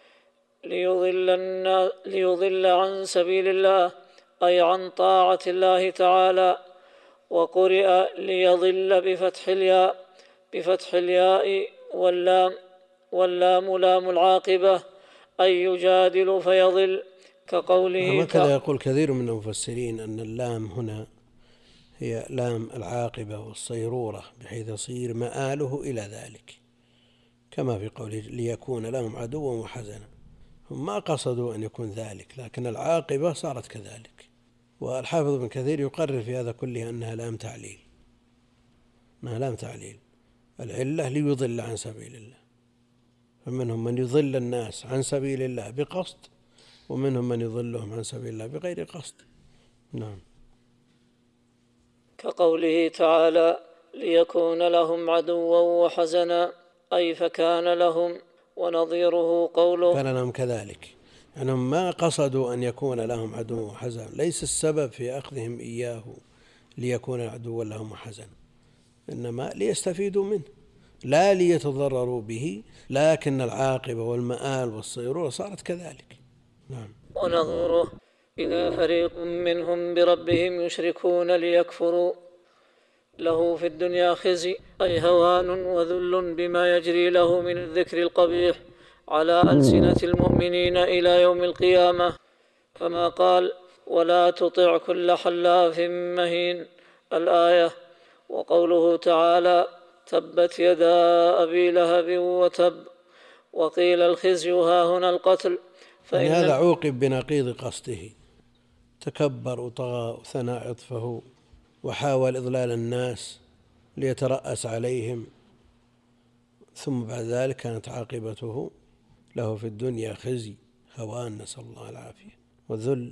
S2: ليضل عن سبيل الله أي عن طاعة الله تعالى. وقرئ ليضل بفتح الياء واللام لام العاقبة، أي يجادل فيضل، كقوله
S1: وكذا يقول كثير من المفسرين أن اللام هنا هي لام العاقبة والصيرورة، بحيث يصير مآله إلى ذلك، كما في قوله ليكون لهم عدوا وحزنا. هم ما قصدوا أن يكون ذلك، لكن العاقبة صارت كذلك. والحافظ ابن كثير يقرر في هذا كله أنها لام تعليل، العلة ليضل عن سبيل الله، فمنهم من يضل الناس عن سبيل الله بقصد، ومنهم من يضلهم عن سبيل الله بغير قصد. نعم.
S2: كقوله تعالى: ليكون لهم عدوا وحزنا، أي فكان لهم. ونظيره قوله
S1: كان لهم كذلك، يعني ما قصدوا أن يكون لهم عدو وحزن، ليس السبب في أخذهم إياه ليكون عدوا لهم وحزن، إنما ليستفيدوا منه لا ليتضرروا به، لكن العاقبة والمآل والصيرورة صارت كذلك. نعم.
S2: ونظيره إذا فريق منهم بربهم يشركون ليكفروا له في الدنيا خزي، أي هوان وذل بما يجري له من الذكر القبيح على ألسنة المؤمنين إلى يوم القيامة، كما قال: ولا تطع كل حلاف مهين، الآية. وقوله تعالى: تبت يدا أبي لهب وتب. وقيل الخزي ها هنا القتل،
S1: يعني هذا عوقب بنقيض قصده، تكبر وطغى وثنى عطفه وحاول إضلال الناس ليترأس عليهم، ثم بعد ذلك كانت عاقبته له في الدنيا خزي هوان، نسأل الله العافية، وذل،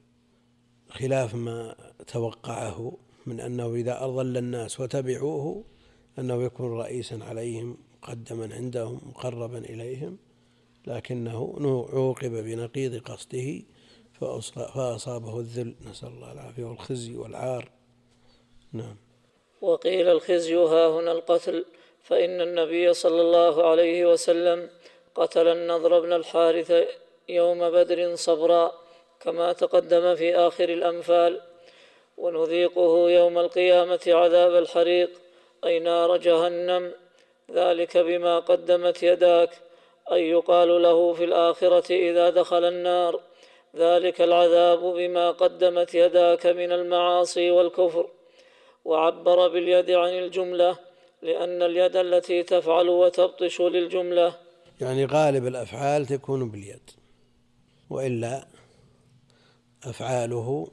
S1: خلاف ما توقعه من أنه إذا أضل الناس وتبعوه أنه يكون رئيسا عليهم مقدما عندهم مقربا إليهم، لكنه عوقب بنقيض قصده فأصابه الذل، نسأل الله العافية، والخزي والعار. نعم.
S2: وقيل الخزي ها هنا القتل، فإن النبي صلى الله عليه وسلم قتل النضر بن الحارث يوم بدر صبرا، كما تقدم في آخر الأنفال. ونذيقه يوم القيامة عذاب الحريق، أي نار جهنم، ذلك بما قدمت يداك، أي يقال له في الآخرة إذا دخل النار: ذلك العذاب بما قدمت يداك من المعاصي والكفر. وعبر باليد عن الجملة، لأن اليد التي تفعل وتبطش للجملة،
S1: يعني غالب الأفعال تكون باليد، وإلا أفعاله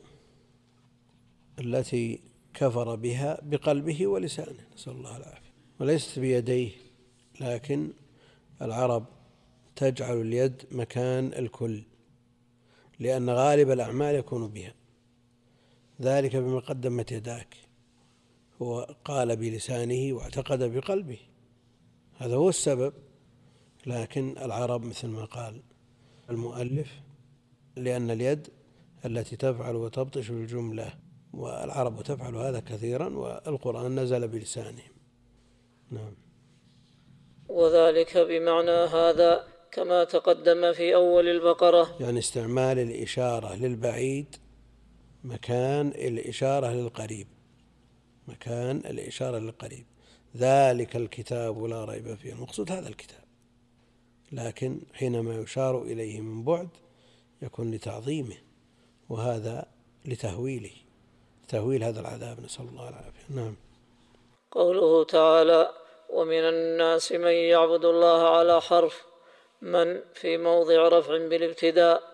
S1: التي كفر بها بقلبه ولسانه، نسأل الله العافية، وليست بيديه. لكن العرب تجعل اليد مكان الكل، لأن غالب الأعمال يكون بها، ذلك بما قدمت يداك، هو قال بلسانه واعتقد بقلبه، هذا هو السبب. لكن العرب مثل ما قال المؤلف: لأن اليد التي تفعل وتبطش الجملة، والعرب تفعل هذا كثيرا، والقرآن نزل بلسانهم. نعم.
S2: وذلك بمعنى هذا كما تقدم في أول البقرة،
S1: يعني استعمال الإشارة للبعيد مكان الإشارة للقريب، مكان الإشارة للقريب، ذلك الكتاب لا ريب فيه، المقصود هذا الكتاب، لكن حينما يشار إليه من بعد يكون لتعظيمه، وهذا لتهويله، تهويل هذا العذاب، نسأل الله العافية. نعم.
S2: قوله تعالى: ومن الناس من يعبد الله على حرف، من في موضع رفع بالابتداء،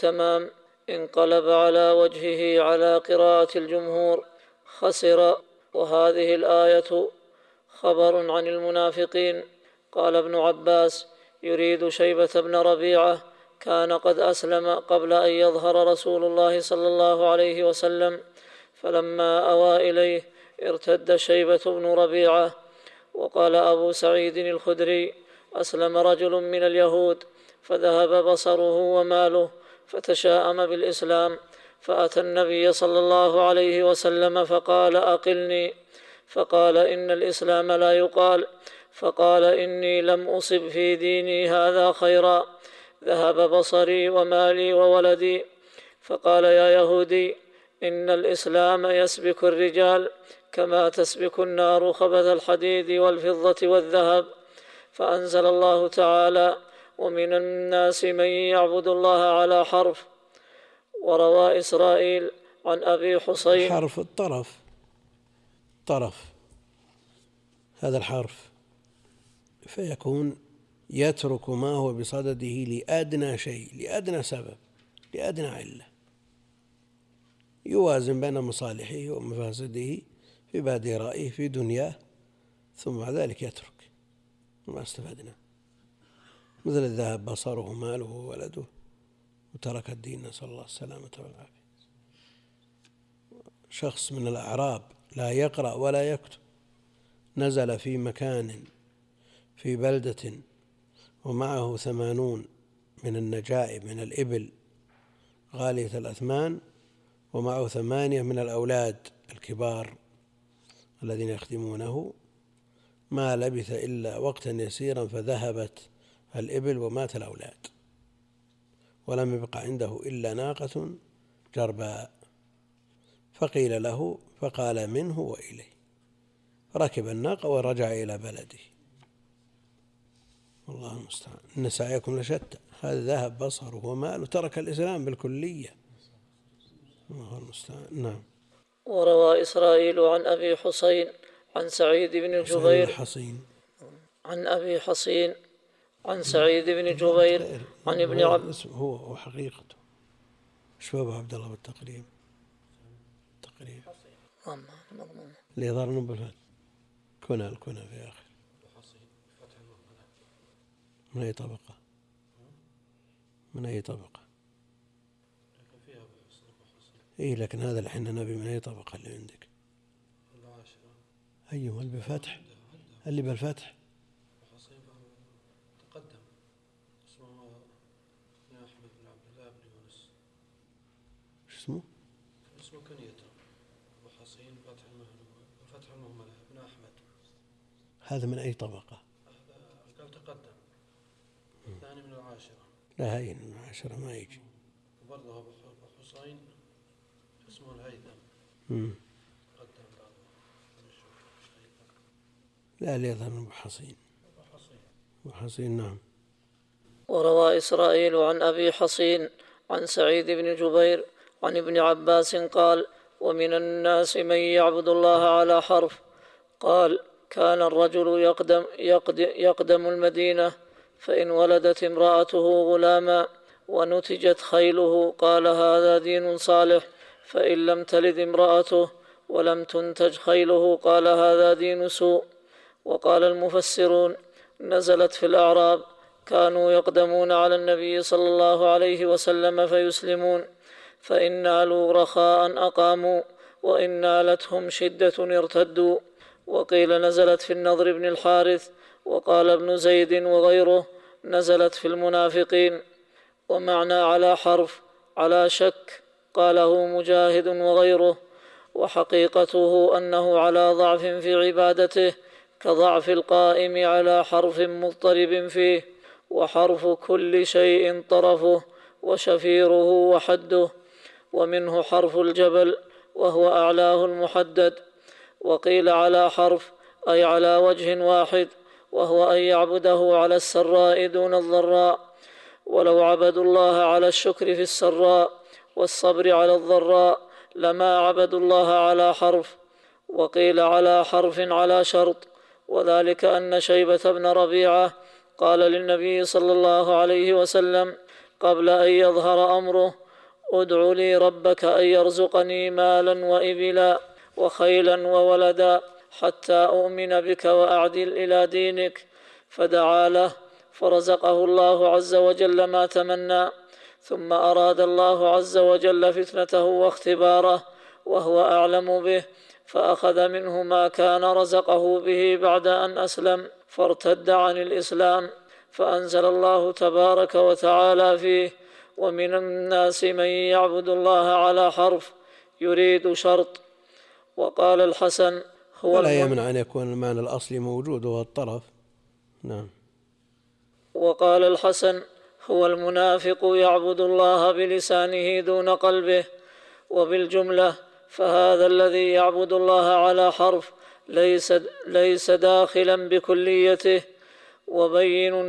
S2: والتمام انقلب على وجهه على قراءة الجمهور، خسر. وهذه الآية خبر عن المنافقين. قال ابن عباس: يريد شيبة بن ربيعة، كان قد أسلم قبل أن يظهر رسول الله صلى الله عليه وسلم، فلما أوى إليه ارتد شيبة بن ربيعة. وقال أبو سعيد الخدري: أسلم رجل من اليهود فذهب بصره وماله فتشاءم بالإسلام، فأتى النبي صلى الله عليه وسلم فقال: أقلني. فقال: إن الإسلام لا يقال. فقال: إني لم أصب في ديني هذا خيرا، ذهب بصري ومالي وولدي. فقال: يا يهودي، إن الإسلام يسبك الرجال كما تسبك النار خبث الحديد والفضة والذهب. فأنزل الله تعالى: ومن الناس من يعبد الله على حرف. وروى إسرائيل عن أبي حصين.
S1: حرف طرف هذا الحرف، فيكون يترك ما هو بصدده لأدنى شيء، لأدنى سبب، لأدنى علة، يوازن بين مصالحه ومفاسده في بادئ رأيه في دنياه، ثم بعد ذلك يترك ما استفدنا، مثل الذهب بصره ماله وولده وترك الدين، نسأل الله السلامة والعافية. شخص من الأعراب لا يقرأ ولا يكتب، نزل في مكان في بلدة ومعه 80 من النجائب من الإبل غالية الأثمان، ومعه 8 من الأولاد الكبار الذين يخدمونه، ما لبث إلا وقتا يسيرا فذهبت الإبل ومات الأولاد، ولم يبق عنده إلا ناقة جرباء، فقيل له فقال: منه وإليه، ركب الناقة ورجع إلى بلده. والله المستعان، إن سعيكم لشتى. هذا ذهب بصره وماله، ترك الإسلام بالكلية. الله المستعان. نعم.
S2: وروى إسرائيل عن أبي حصين عن سعيد بن جبير عن أبي حصين عن سعيد بن جبير عن ابن عباس.
S1: هو وحقيقته شباب عبد الله بالتقريب اللي يظهر بالفتح كنا في آخر. من أي طبقة؟ إيه، لكن هذا الحين نبي من أي طبقة اللي عندك؟ أيوه، اللي بالفتح، اللي بالفتح
S4: تقدم اسمه بن أحمد بن عبد الله بن يونس.
S1: شو اسمه؟
S4: اسمه كنيته أبو حصين فتح المهملة بن أحمد.
S1: هذا من أي طبقة؟
S4: قال تقدم، الثاني من العاشرة.
S1: لا، هاي من العاشرة ما يجي.
S4: وبرضه أبو حصين اسمه الهيثم. قدم بعضه.
S1: لا، اللي يظهر من أبو حصين. نعم.
S2: وروى إسرائيل عن أبي حصين عن سعيد بن جبير عن ابن عباس قال: ومن الناس من يعبد الله على حرف. قال: كان الرجل يقدم المدينة، فإن ولدت امرأته غلاما ونتجت خيله قال: هذا دين صالح، فإن لم تلد امرأته ولم تنتج خيله قال: هذا دين سوء. وقال المفسرون: نزلت في الأعراب، كانوا يقدمون على النبي صلى الله عليه وسلم فيسلمون، فإن نالوا رخاء أقاموا، وإن نالتهم شدة ارتدوا. وقيل نزلت في النضر بن الحارث. وقال ابن زيد وغيره: نزلت في المنافقين. ومعنى على حرف على شك، قاله مجاهد وغيره. وحقيقته أنه على ضعف في عبادته، كضعف القائم على حرف مضطرب فيه، وحرف كل شيء طرفه وشفيره وحده. ومنه حرف الجبل وهو أعلاه المحدد. وقيل على حرف أي على وجه واحد، وهو أن يعبده على السراء دون الضراء. ولو عبدوا الله على الشكر في السراء والصبر على الضراء لما عبدوا الله على حرف. وقيل على حرف على شرط، وذلك أن شيبة بن ربيعة قال للنبي صلى الله عليه وسلم قبل أن يظهر أمره: ادع لي ربك أن يرزقني مالا وإبلا وخيلا وولدا حتى أؤمن بك وأعدل إلى دينك، فدعا له فرزقه الله عز وجل ما تمنى. ثم أراد الله عز وجل فتنته واختباره وهو أعلم به، فأخذ منه ما كان رزقه به بعد أن أسلم، فارتد عن الإسلام، فأنزل الله تبارك وتعالى فيه: ومن الناس من يعبد الله على حرف يريد شرط. وقال الحسن هو
S1: ولا يمنع أن يكون المعنى الأصلي موجود وهو الطرف. نعم.
S2: وقال الحسن هو المنافق يعبد الله بلسانه دون قلبه. وبالجملة فهذا الذي يعبد الله على حرف ليس داخلا بكليته. وبين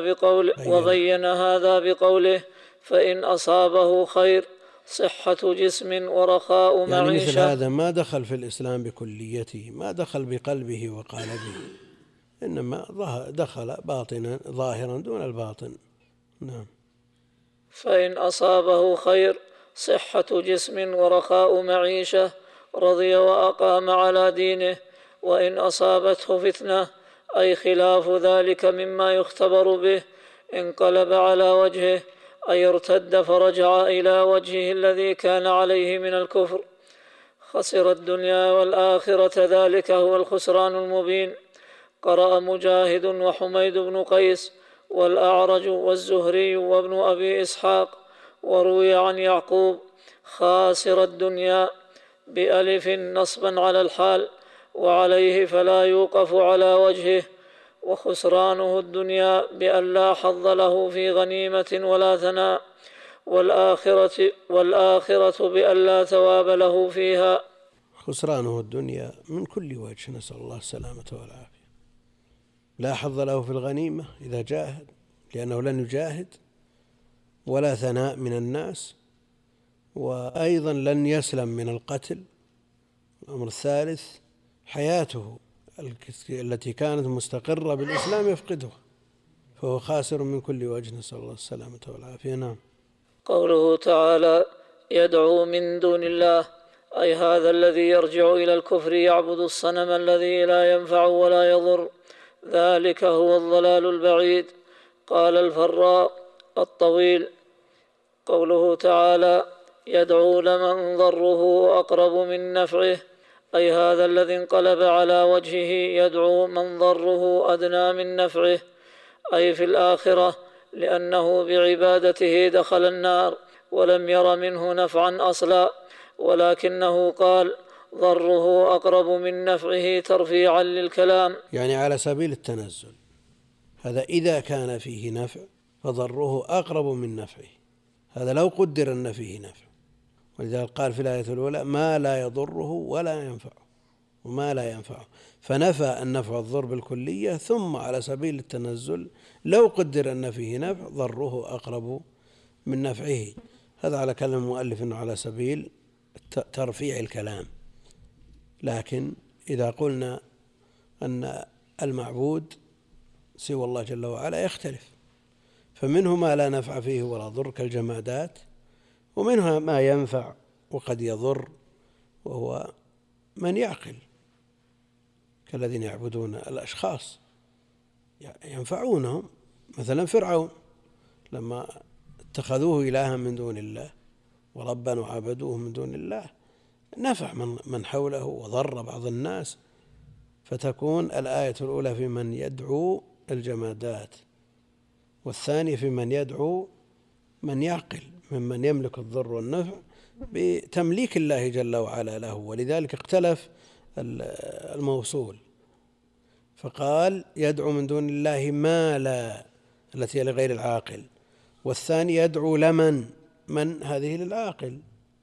S2: هذا بقوله: فإن أصابه خير صحة جسم ورخاء معيشة.
S1: يعني مثل هذا ما دخل في الإسلام بكليته، ما دخل بقلبه وقالبه، إنما دخل باطنا ظاهرا دون الباطن. نعم.
S2: فإن أصابه خير صحة جسم ورخاء معيشة رضي وأقام على دينه، وإن أصابته فتنة أي خلاف ذلك مما يختبر به انقلب على وجهه، أي ارتد فرجع إلى وجهه الذي كان عليه من الكفر. خسر الدنيا والآخرة، ذلك هو الخسران المبين. قرأ مجاهد وحميد بن قيس والأعرج والزهري وابن أبي إسحاق، وروي عن يعقوب: خاسر الدنيا بألف نصبا على الحال، وعليه فلا يوقف على وجهه. وخسرانه الدنيا بأن لا حظ له في غنيمة ولا ثناء، والآخرة بأن لا ثواب له فيها.
S1: خسرانه الدنيا من كل وجه، نسأل الله السلامة والعافية. لا حظ له في الغنيمة إذا جاهد لأنه لن يجاهد، ولا ثناء من الناس، وأيضا لن يسلم من القتل. الأمر الثالث حياته التي كانت مستقرة بالإسلام يفقدها، فهو خاسر من كل وجه، نسأل الله السلامة والعافية. نعم.
S2: قوله تعالى: يدعو من دون الله، أي هذا الذي يرجع إلى الكفر يعبد الصنم الذي لا ينفع ولا يضر، ذلك هو الضلال البعيد. قال الفراء الطويل: قوله تعالى: يدعو لمن ضره أقرب من نفعه، أي هذا الذي انقلب على وجهه يدعو من ضره أدنى من نفعه، أي في الآخرة، لأنه بعبادته دخل النار ولم ير منه نفعا أصلا، ولكنه قال ضره أقرب من نفعه ترفيعا للكلام،
S1: يعني على سبيل التنزل. هذا إذا كان فيه نفع فضره أقرب من نفعه، هذا لو قدر أن فيه نفع. ولذلك قال في الآية الأولى: ما لا يضره ولا ينفعه، وما لا ينفعه، فنفى النفع الضر بالكلية، ثم على سبيل التنزل لو قدر أن فيه نفع ضره أقرب من نفعه. هذا على كلام المؤلف أنه على سبيل ترفيع الكلام. لكن إذا قلنا أن المعبود سوى الله جل وعلا يختلف، فمنه ما لا نفع فيه ولا ضر كالجمادات، ومنها ما ينفع وقد يضر، وهو من يعقل كالذين يعبدون الأشخاص ينفعونهم. مثلا فرعون لما اتخذوه إلها من دون الله وربا وعبدوه من دون الله نفع من حوله وضر بعض الناس، فتكون الآية الأولى في من يدعو الجمادات، والثانية في من يدعو من يعقل ممن يملك الضر والنفع بتمليك الله جل وعلا له. ولذلك اختلف الموصول، فقال يدعو من دون الله ما لا التي لغير العاقل، والثاني يدعو لمن من هذه للعاقل،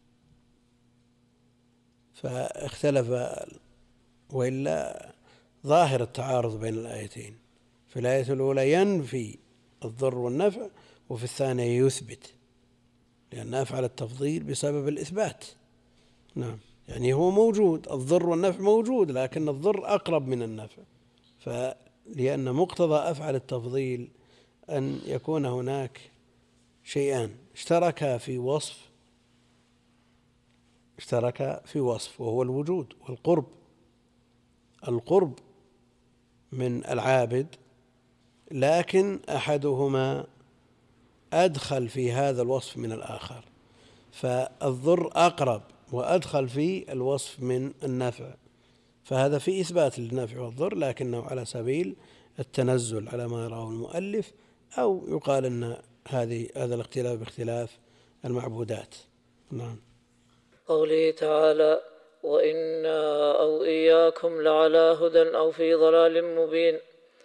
S1: فاختلف. وإلا ظاهر التعارض بين الآيتين، في الآية الأولى ينفي الضر والنفع، وفي الثانية يثبت، لأن أفعل التفضيل بسبب الإثبات. نعم، يعني هو موجود، الضر والنفع موجود، لكن الضر أقرب من النفع، فلأن مقتضى أفعل التفضيل أن يكون هناك شيئان اشتركا في وصف اشترك في وصف وهو الوجود والقرب. القرب من العابد، لكن أحدهما أدخل في هذا الوصف من الآخر، فالضر أقرب وأدخل في الوصف من النفع، فهذا في إثبات للنفع والضر، لكنه على سبيل التنزل على ما يراه المؤلف، أو يقال أن هذا الاختلاف باختلاف المعبودات. نعم.
S2: قوله تعالى: وإنا أو إياكم لعلى هدى أو في ضلال مبين.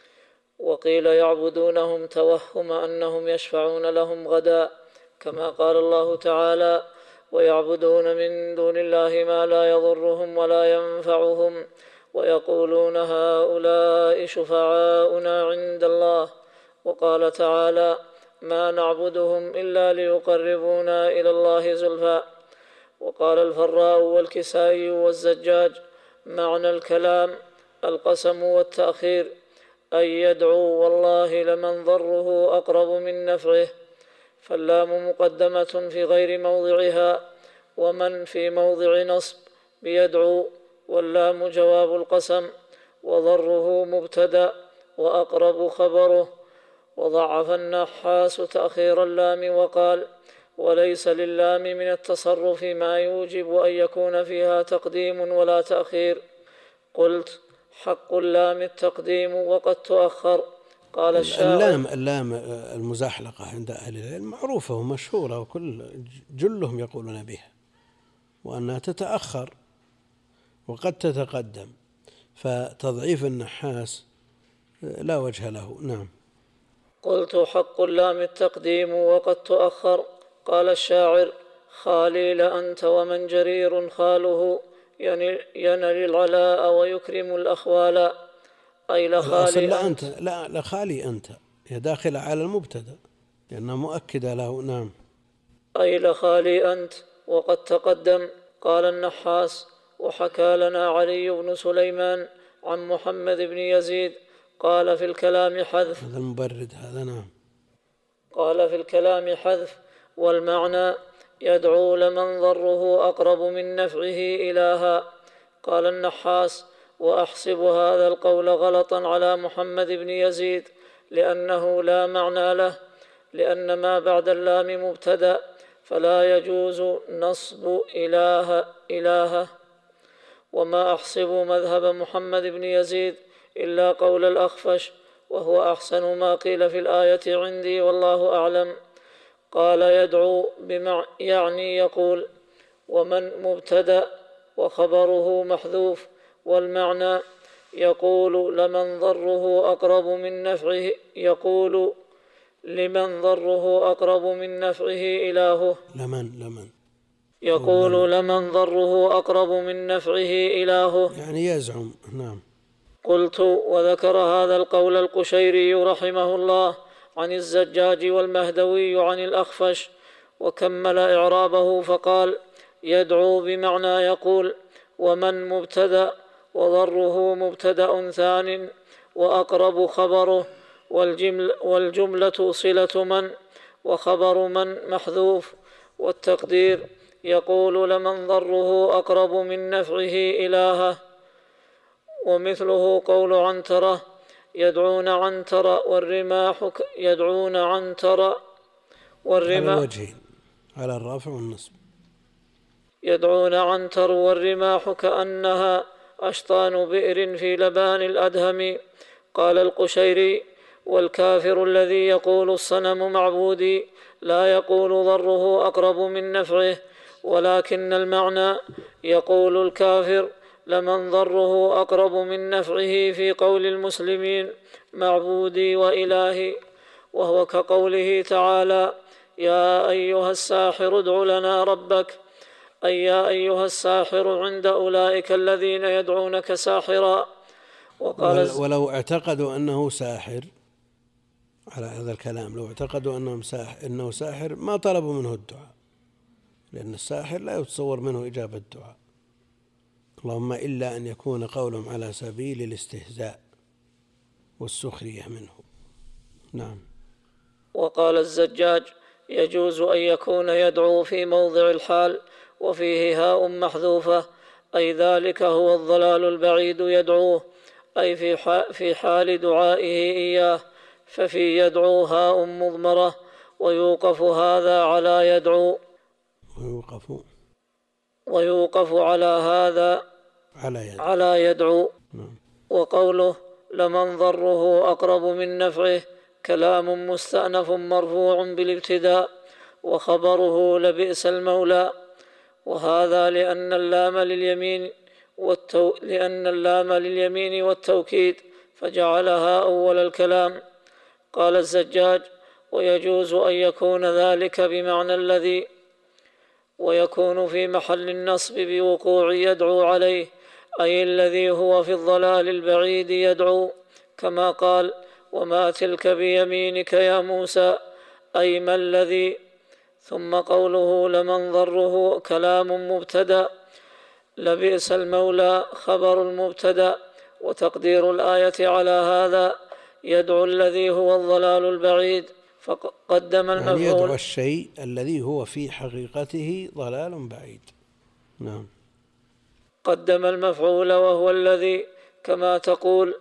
S2: وقيل يعبدونهم توهم أنهم يشفعون لهم غدا، كما قال الله تعالى: ويعبدون من دون الله ما لا يضرهم ولا ينفعهم ويقولون هؤلاء شفعاؤنا عند الله. وقال تعالى: ما نعبدهم إلا ليقربونا إلى الله زلفى. وقال الفراء والكسائي والزجاج: معنى الكلام القسم والتأخير، أي يدعو والله لمن ضره أقرب من نفعه، فاللام مقدمة في غير موضعها، ومن في موضع نصب بيدعو، واللام جواب القسم، وضره مبتدأ وأقرب خبره. وضعف النحاس تأخير اللام وقال: وليس للام من التصرف ما يوجب أن يكون فيها تقديم ولا تأخير. قلت: حق اللام التقديم وقد تؤخر. قال الشاعر:
S1: اللام المزحلقة عند أهل العلم معروفة ومشهورة، وكل جلهم يقولون بها، وأنها تتأخر وقد تتقدم، فتضعيف النحاس لا وجه له. نعم.
S2: قلت: حق اللام التقديم وقد تؤخر. قال الشاعر: خالي لأنت ومن جرير خاله ينل العلاء ويكرم الأخوال. أي لخالي أنت.
S1: لخالي أنت هي داخلة على المبتدأ لأنها مؤكدة له. نعم.
S2: أي لخالي أنت وقد تقدم. قال النحاس: وحكى لنا علي بن سليمان عن محمد بن يزيد قال في الكلام حذف.
S1: هذا المبرد هذا. نعم.
S2: قال في الكلام حذف، والمعنى يدعو لمن ضره أقرب من نفعه إلها. قال النحاس: وأحسب هذا القول غلطا على محمد بن يزيد، لأنه لا معنى له، لأن ما بعد اللام مبتدأ، فلا يجوز نصب إلهه. وما أحسب مذهب محمد بن يزيد إلا قول الأخفش، وهو أحسن ما قيل في الآية عندي والله أعلم. قال يدعو يعني يقول، ومن مبتدأ وخبره محذوف، والمعنى يقول لمن ضره أقرب من نفعه، يقول لمن ضره أقرب من نفعه إلهه. يقول لمن ضره أقرب من نفعه إلهه،
S1: يعني يزعم. نعم.
S2: قلت: وذكر هذا القول القشيري رحمه الله عن الزجاج والمهدوي عن الأخفش، وكمل إعرابه فقال: يدعو بمعنى يقول، ومن مبتدأ، وضره مبتدأ ثان، وأقرب خبره، والجملة صلة من، وخبر من محذوف، والتقدير يقول لمن ضره أقرب من نفعه إلهه. ومثله قول عنترة: يدعون عنترة والرماح يدعون عنترة
S1: على الوجهين، على الرافع والنصب.
S2: يدعون عنتر والرماح كأنها أشطان بئر في لبان الأدهم. قال القشيري: والكافر الذي يقول الصنم معبودي لا يقول ضره أقرب من نفعه، ولكن المعنى يقول الكافر لمن ضره أقرب من نفعه في قول المسلمين معبودي وإلهي، وهو كقوله تعالى: يا أيها الساحر ادع لنا ربك، أي يا أيها الساحر عند أولئك الذين يدعونك ساحرا.
S1: ولو اعتقدوا أنه ساحر، على هذا الكلام، لو اعتقدوا أنه ساحر ما طلبوا منه الدعاء، لأن الساحر لا يتصور منه إجابة الدعاء، اللهم إلا أن يكون قولهم على سبيل الاستهزاء والسخرية منه. نعم.
S2: وقال الزجاج: يجوز أن يكون يدعو في موضع الحال وفيه هاء محذوفة، أي ذلك هو الضلال البعيد يدعوه، أي في حال دعائه إياه، ففي يدعو هاء مضمرة، ويوقف هذا على يدعو، ويوقف على هذا على يدعو. وقوله لمن ضره أقرب من نفعه كلام مستأنف مرفوع بالابتداء، وخبره لبئس المولى، وهذا لأن اللام لليمين والتوكيد فجعلها أول الكلام. قال الزجاج: ويجوز أن يكون ذلك بمعنى الذي، ويكون في محل النصب بوقوع يدعو عليه، أي الذي هو في الضلال البعيد يدعو، كما قال: وما تلك بيمينك يا موسى، أي ما الذي. ثم قوله لمن ضره كلام مبتدأ، لبئس المولى خبر المبتدأ، وتقدير الآية على هذا يدعو الذي هو الضلال البعيد، فقدم المفعول،
S1: يعني يدعو الشيء الذي هو في حقيقته ضلال بعيد. نعم.
S2: قدم المفعول وهو الذي، كما تقول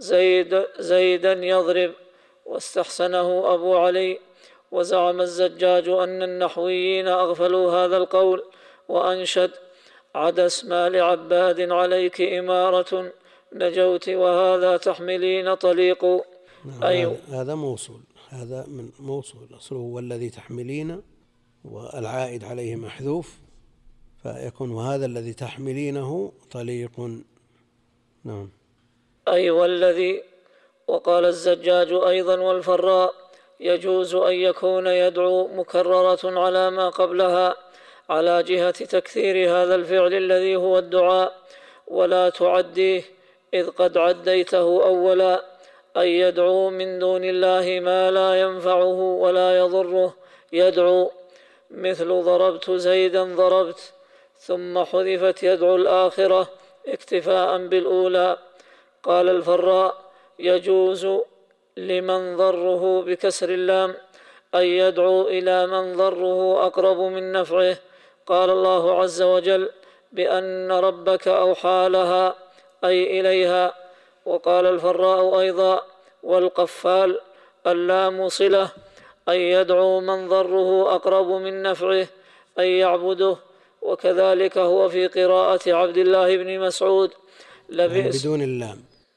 S2: زيدا يضرب، واستحسنه أبو علي. وزعم الزجاج أن النحويين أغفلوا هذا القول، وأنشد: عدا اسم لعباد عليك إمارة نجوت وهذا تحملين طليق.
S1: هذا موصول، هذا من موصول، أصله هو الذي تحملين، والعائد عليه محذوف، فيكون وهذا الذي تحملينه طليق. نعم.
S2: أي والذي. وقال الزجاج أيضا والفراء: يجوز أن يكون يدعو مكررة على ما قبلها على جهة تكثير هذا الفعل الذي هو الدعاء، ولا تعديه، إذ قد عديته أولا، أي يدعو من دون الله ما لا ينفعه ولا يضره يدعو، مثل ضربت زيدا ضربت، ثم حذفت يدعو الآخرة اكتفاء بالأولى. قال الفراء: يجوز لمن ضره بكسر اللام، أي يدعو إلى من ضره أقرب من نفعه. قال الله عز وجل بأن ربك أوحى لها، أي إليها. وقال الفراء أيضا: والقفال اللام صلة، أي يدعو من ضره أقرب من نفعه، أي يعبده. وكذلك هو في قراءة عبد الله بن مسعود:
S1: بدون اللام.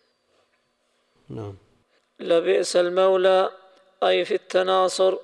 S1: نعم.
S2: لبئس المولى، أي في التناصر،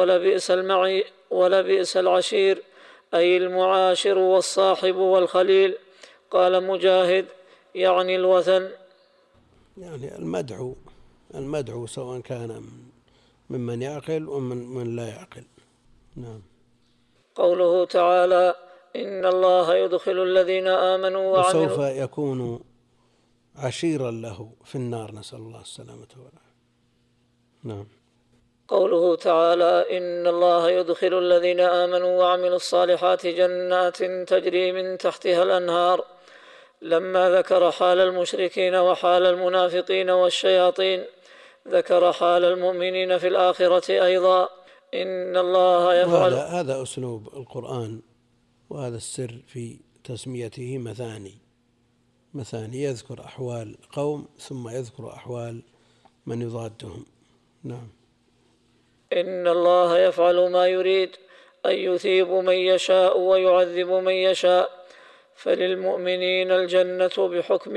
S2: ولبئس العشير، أي المعاشر والصاحب والخليل. قال مجاهد: يعني الوثن،
S1: يعني المدعو سواء كان ممن يعقل ومن لا يعقل. نعم.
S2: قوله تعالى: إن الله يدخل الذين آمنوا وعملوا،
S1: وسوف يكون عشيرا له في النار، نسأل الله السلامة والعافية. نعم.
S2: قوله تعالى: إن الله يدخل الذين آمنوا وعملوا الصالحات جنات تجري من تحتها الأنهار، لما ذكر حال المشركين وحال المنافقين والشياطين ذكر حال المؤمنين في الآخرة أيضا. إن الله يفعل.
S1: هذا أسلوب القرآن، وهذا السر في تسميته مثاني، يذكر أحوال قوم ثم يذكر أحوال من يضادهم. نعم.
S2: إن الله يفعل ما يريد، أن يثيب من يشاء ويعذب من يشاء، فللمؤمنين الجنة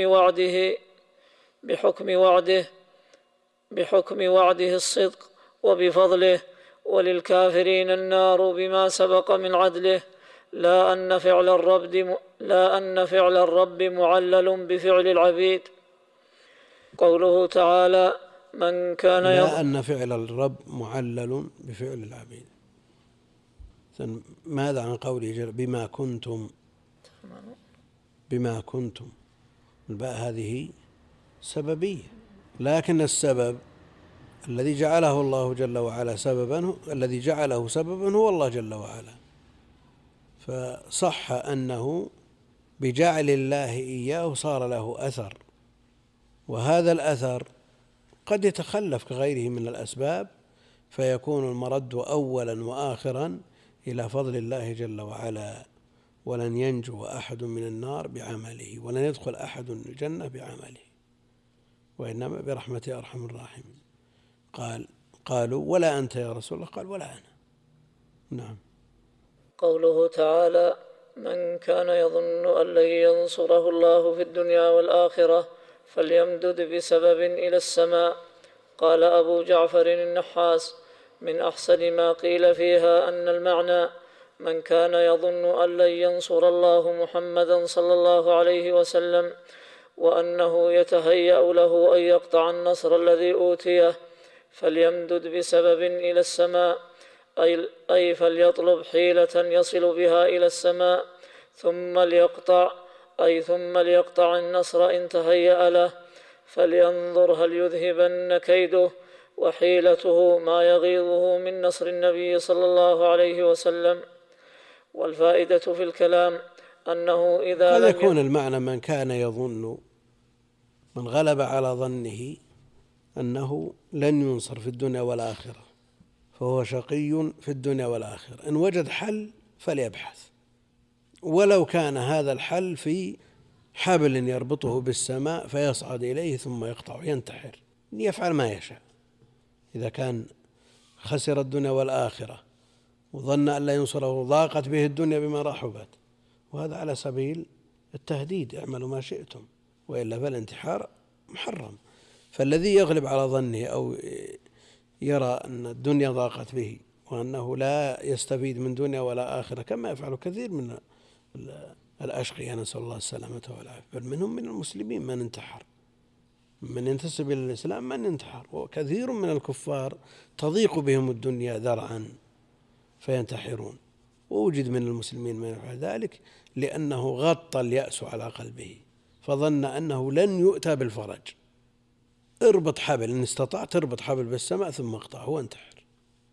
S2: بحكم وعده الصدق وبفضله، وللكافرين النار بما سبق من عدله، لا أن فعل الرب معلل بفعل العبيد. قوله تعالى: من كان
S1: لا أن فعل الرب معلل بفعل العبيد. ماذا عن قوله بما كنتم الباء هذه سببية، لكن السبب الذي جعله الله جل وعلا الذي جعله سببا هو الله جل وعلا، فصح أنه بجعل الله إياه صار له أثر، وهذا الأثر قد يتخلف كغيره من الأسباب فيكون المرد أولا وآخرا إلى فضل الله جل وعلا، ولن ينجو أحد من النار بعمله، ولن يدخل أحد الجنة بعمله، وإنما برحمته أرحم الراحمين. قالوا ولا أنت يا رسول الله؟ قال ولا أنا. نعم.
S2: قوله تعالى: من كان يظن أن لن ينصره الله في الدنيا والآخرة فليمدد بسبب إلى السماء. قال أبو جعفر النحاس: من أحسن ما قيل فيها أن المعنى: من كان يظن أن لن ينصر الله محمدا صلى الله عليه وسلم وأنه يتهيأ له أن يقطع النصر الذي أوتيه فليمدد بسبب إلى السماء، أي فليطلب حيلة يصل بها إلى السماء ثم ليقطع النصر إن تهيأ له، فلينظر هل يذهبن كيده وحيلته ما يغيظه من نصر النبي صلى الله عليه وسلم. والفائدة في الكلام أنه إذا
S1: قد يكون المعنى من كان يظن، من غلب على ظنه أنه لن ينصر في الدنيا والآخرة فهو شقي في الدنيا والآخرة، إن وجد حل فليبحث، ولو كان هذا الحل في حبل يربطه بالسماء فيصعد إليه ثم يقطع ينتحر، يفعل ما يشاء. إذا كان خسر الدنيا والآخرة وظن أن لا ينصره ضاقت به الدنيا بما رحبت، وهذا على سبيل التهديد: اعملوا ما شئتم، وإلا فالانتحار محرم. فالذي يغلب على ظنه أو يرى أن الدنيا ضاقت به وأنه لا يستفيد من دنيا ولا آخرة، كما يفعل كثير من الأشقياء نسأل الله السلامة والعافية، بل منهم من المسلمين من انتحر، من ينتسب إلى الإسلام من انتحر، وكثير من الكفار تضيق بهم الدنيا ذرعا فينتحرون، ووجد من المسلمين من يفعل ذلك لأنه غطى اليأس على قلبه فظن أنه لن يؤتى بالفرج. اربط حبل إن استطعت، اربط حبل بالسماء ثم اقطعه وانتحر.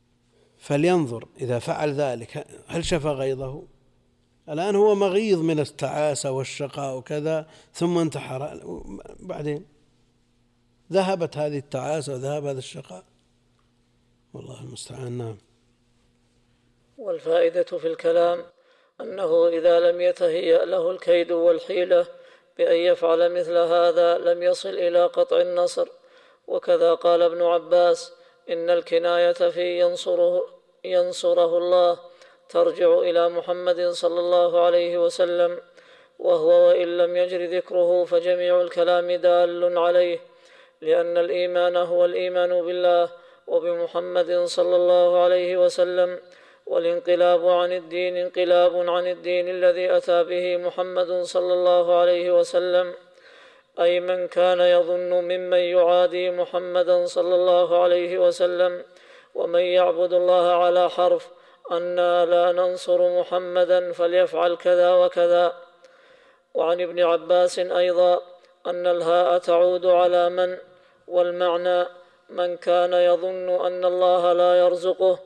S1: فلينظر إذا فعل ذلك هل شفى غيظه؟ الآن هو مغيظ من التعاسة والشقاء وكذا ثم انتحر، بعدين ذهبت هذه التعاسة وذهب هذا الشقاء، والله المستعان. نعم.
S2: والفائدة في الكلام أنه إذا لم يتهيأ له الكيد والحيلة بأن يفعل مثل هذا لم يصل إلى قطع النصر. وكذا قال ابن عباس: إن الكناية في ينصره الله ترجع إلى محمد صلى الله عليه وسلم، وهو وإن لم يجر ذكره فجميع الكلام دال عليه، لأن الإيمان هو الإيمان بالله وبمحمد صلى الله عليه وسلم، والانقلاب عن الدين انقلاب عن الدين الذي أتى به محمد صلى الله عليه وسلم. أي من كان يظن ممن يعادي محمدا صلى الله عليه وسلم ومن يعبد الله على حرف أنا لا ننصر محمدا فليفعل كذا وكذا. وعن ابن عباس أيضا أن الهاء تعود على من، والمعنى: من كان يظن أن الله لا يرزقه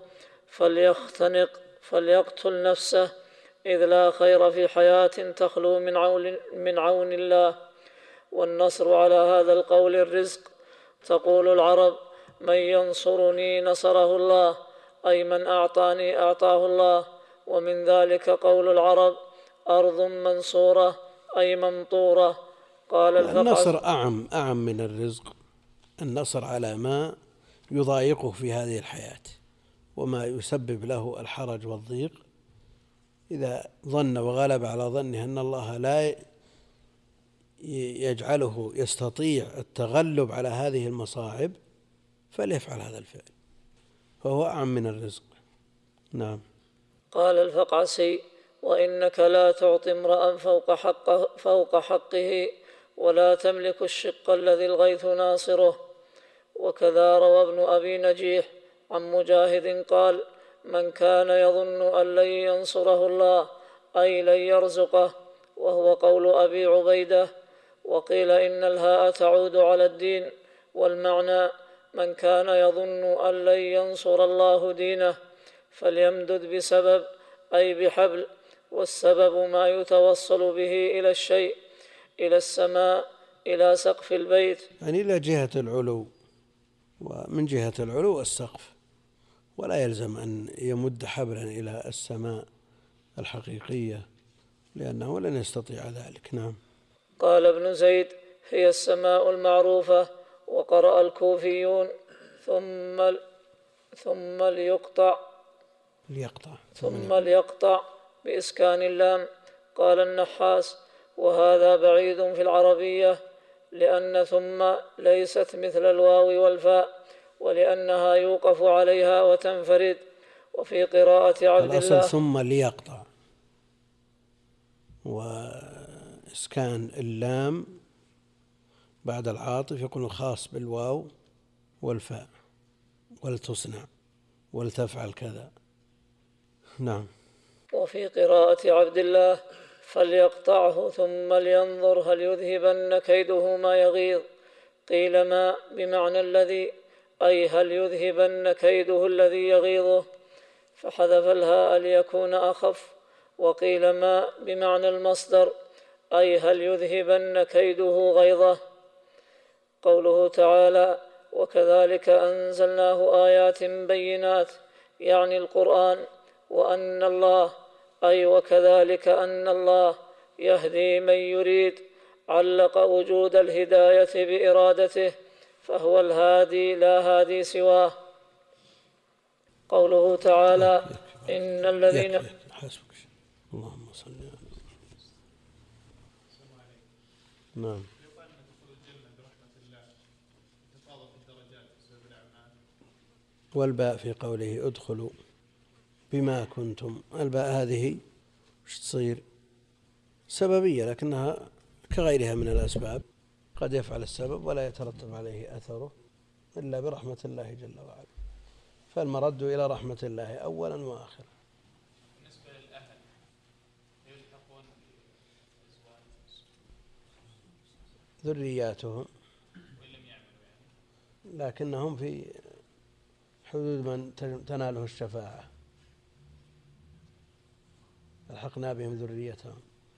S2: فليقتل نفسه، إذ لا خير في حياة تخلو من عون الله. والنصر على هذا القول الرزق. تقول العرب: من ينصرني نصره الله، أي من أعطاني أعطاه الله. ومن ذلك قول العرب: أرض منصورة، أي ممطورة. قال
S1: النصر أعم من الرزق. النصر على ما يضايقه في هذه الحياة وما يسبب له الحرج والضيق، إذا ظن وغلب على ظنه أن الله لا يجعله يستطيع التغلب على هذه المصاعب فليفعل هذا الفعل، فهو أعم من الرزق. نعم.
S2: قال الفقعسي: وإنك لا تعطي امرأ فوق حقه ولا تملك الشق الذي الغيث ناصره. وكذا روى ابن أبي نجيح عن مجاهد قال: من كان يظن أن لن ينصره الله أي لن يرزقه، وهو قول أبي عبيدة. وقيل إن الهاء تعود على الدين، والمعنى: من كان يظن أن لن ينصر الله دينه فليمدد بسبب، أي بحبل، والسبب ما يتوصل به إلى الشيء، إلى السماء، إلى سقف البيت،
S1: يعني إلى جهة العلو، ومن جهة العلو السقف، ولا يلزم أن يمد حبلا إلى السماء الحقيقية لأنه لن يستطيع ذلك. نعم.
S2: قال ابن زيد: هي السماء المعروفة. وقرأ الكوفيون: ثم ليقطع بإسكان اللام. قال النحاس: وهذا بعيد في العربية، لأن ثم ليست مثل الواو والفاء، ولأنها يوقف عليها وتنفرد. وفي قراءة عبد الله
S1: ثم ليقطع، وإسكان اللام بعد العاطف يكون خاص بالواو والفاء، ولتصنع ولتفعل كذا. نعم.
S2: وفي قراءة عبد الله: فليقطعه ثم لينظر هل يذهبن كيده ما يغيظ. قيل ما بمعنى الذي، أي هل يذهبن كيده الذي يغيظه، فحذف الهاء ليكون أخف. وقيل ما بمعنى المصدر، أي هل يذهبن كيده غيظه. قوله تعالى: وكذلك أنزلناه آيات بينات، يعني القرآن. وأن الله، أي وكذلك أن الله يهدي من يريد، علق وجود الهداية بإرادته، فهو الهادي لا هادي سواه. قوله تعالى: إن الذين
S1: حسبك. اللهم صل على. نعم. والباء في قوله ادخلوا بما كنتم، الباء هذه وش تصير؟ سببية، لكنها كغيرها من الأسباب، قد يفعل السبب ولا يترتب عليه أثره إلا برحمة الله جل وعلا، فالمرد إلى رحمة الله أولا وآخرا.
S3: بالنسبة للأهل يلحقون
S1: ذرياتهم لكنهم في حدود من تناله الشفاعة، ألحقنا بهم ذريتهم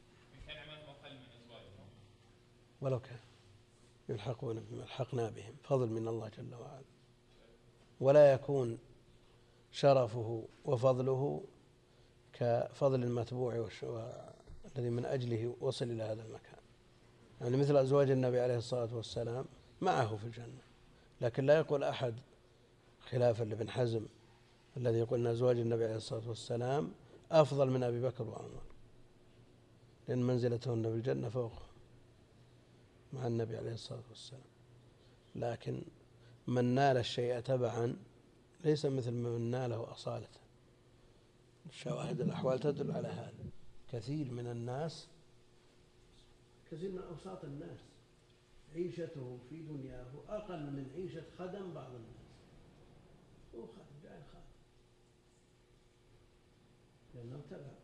S1: ولو كان يلحقون بما ألحقنا بهم، فضل من الله جل وعلا، ولا يكون شرفه وفضله كفضل المتبوع الذي من أجله وصل إلى هذا المكان. يعني مثل أزواج النبي عليه الصلاة والسلام معه في الجنة، لكن لا يقول أحد خلافا لابن حزم الذي يقول أن أزواج النبي عليه الصلاة والسلام أفضل من أبي بكر وعمر، لأن منزلتهن في الجنة فوق مع النبي عليه الصلاة والسلام. لكن من نال الشيء تبعا ليس مثل من ناله أصالة. شواهد الأحوال تدل على هذا. كثير من الناس، كثير من أوساط الناس عيشته في دنياه أقل من عيشة خدم بعض الناس. هو خادم جاء خادم لأنه تبع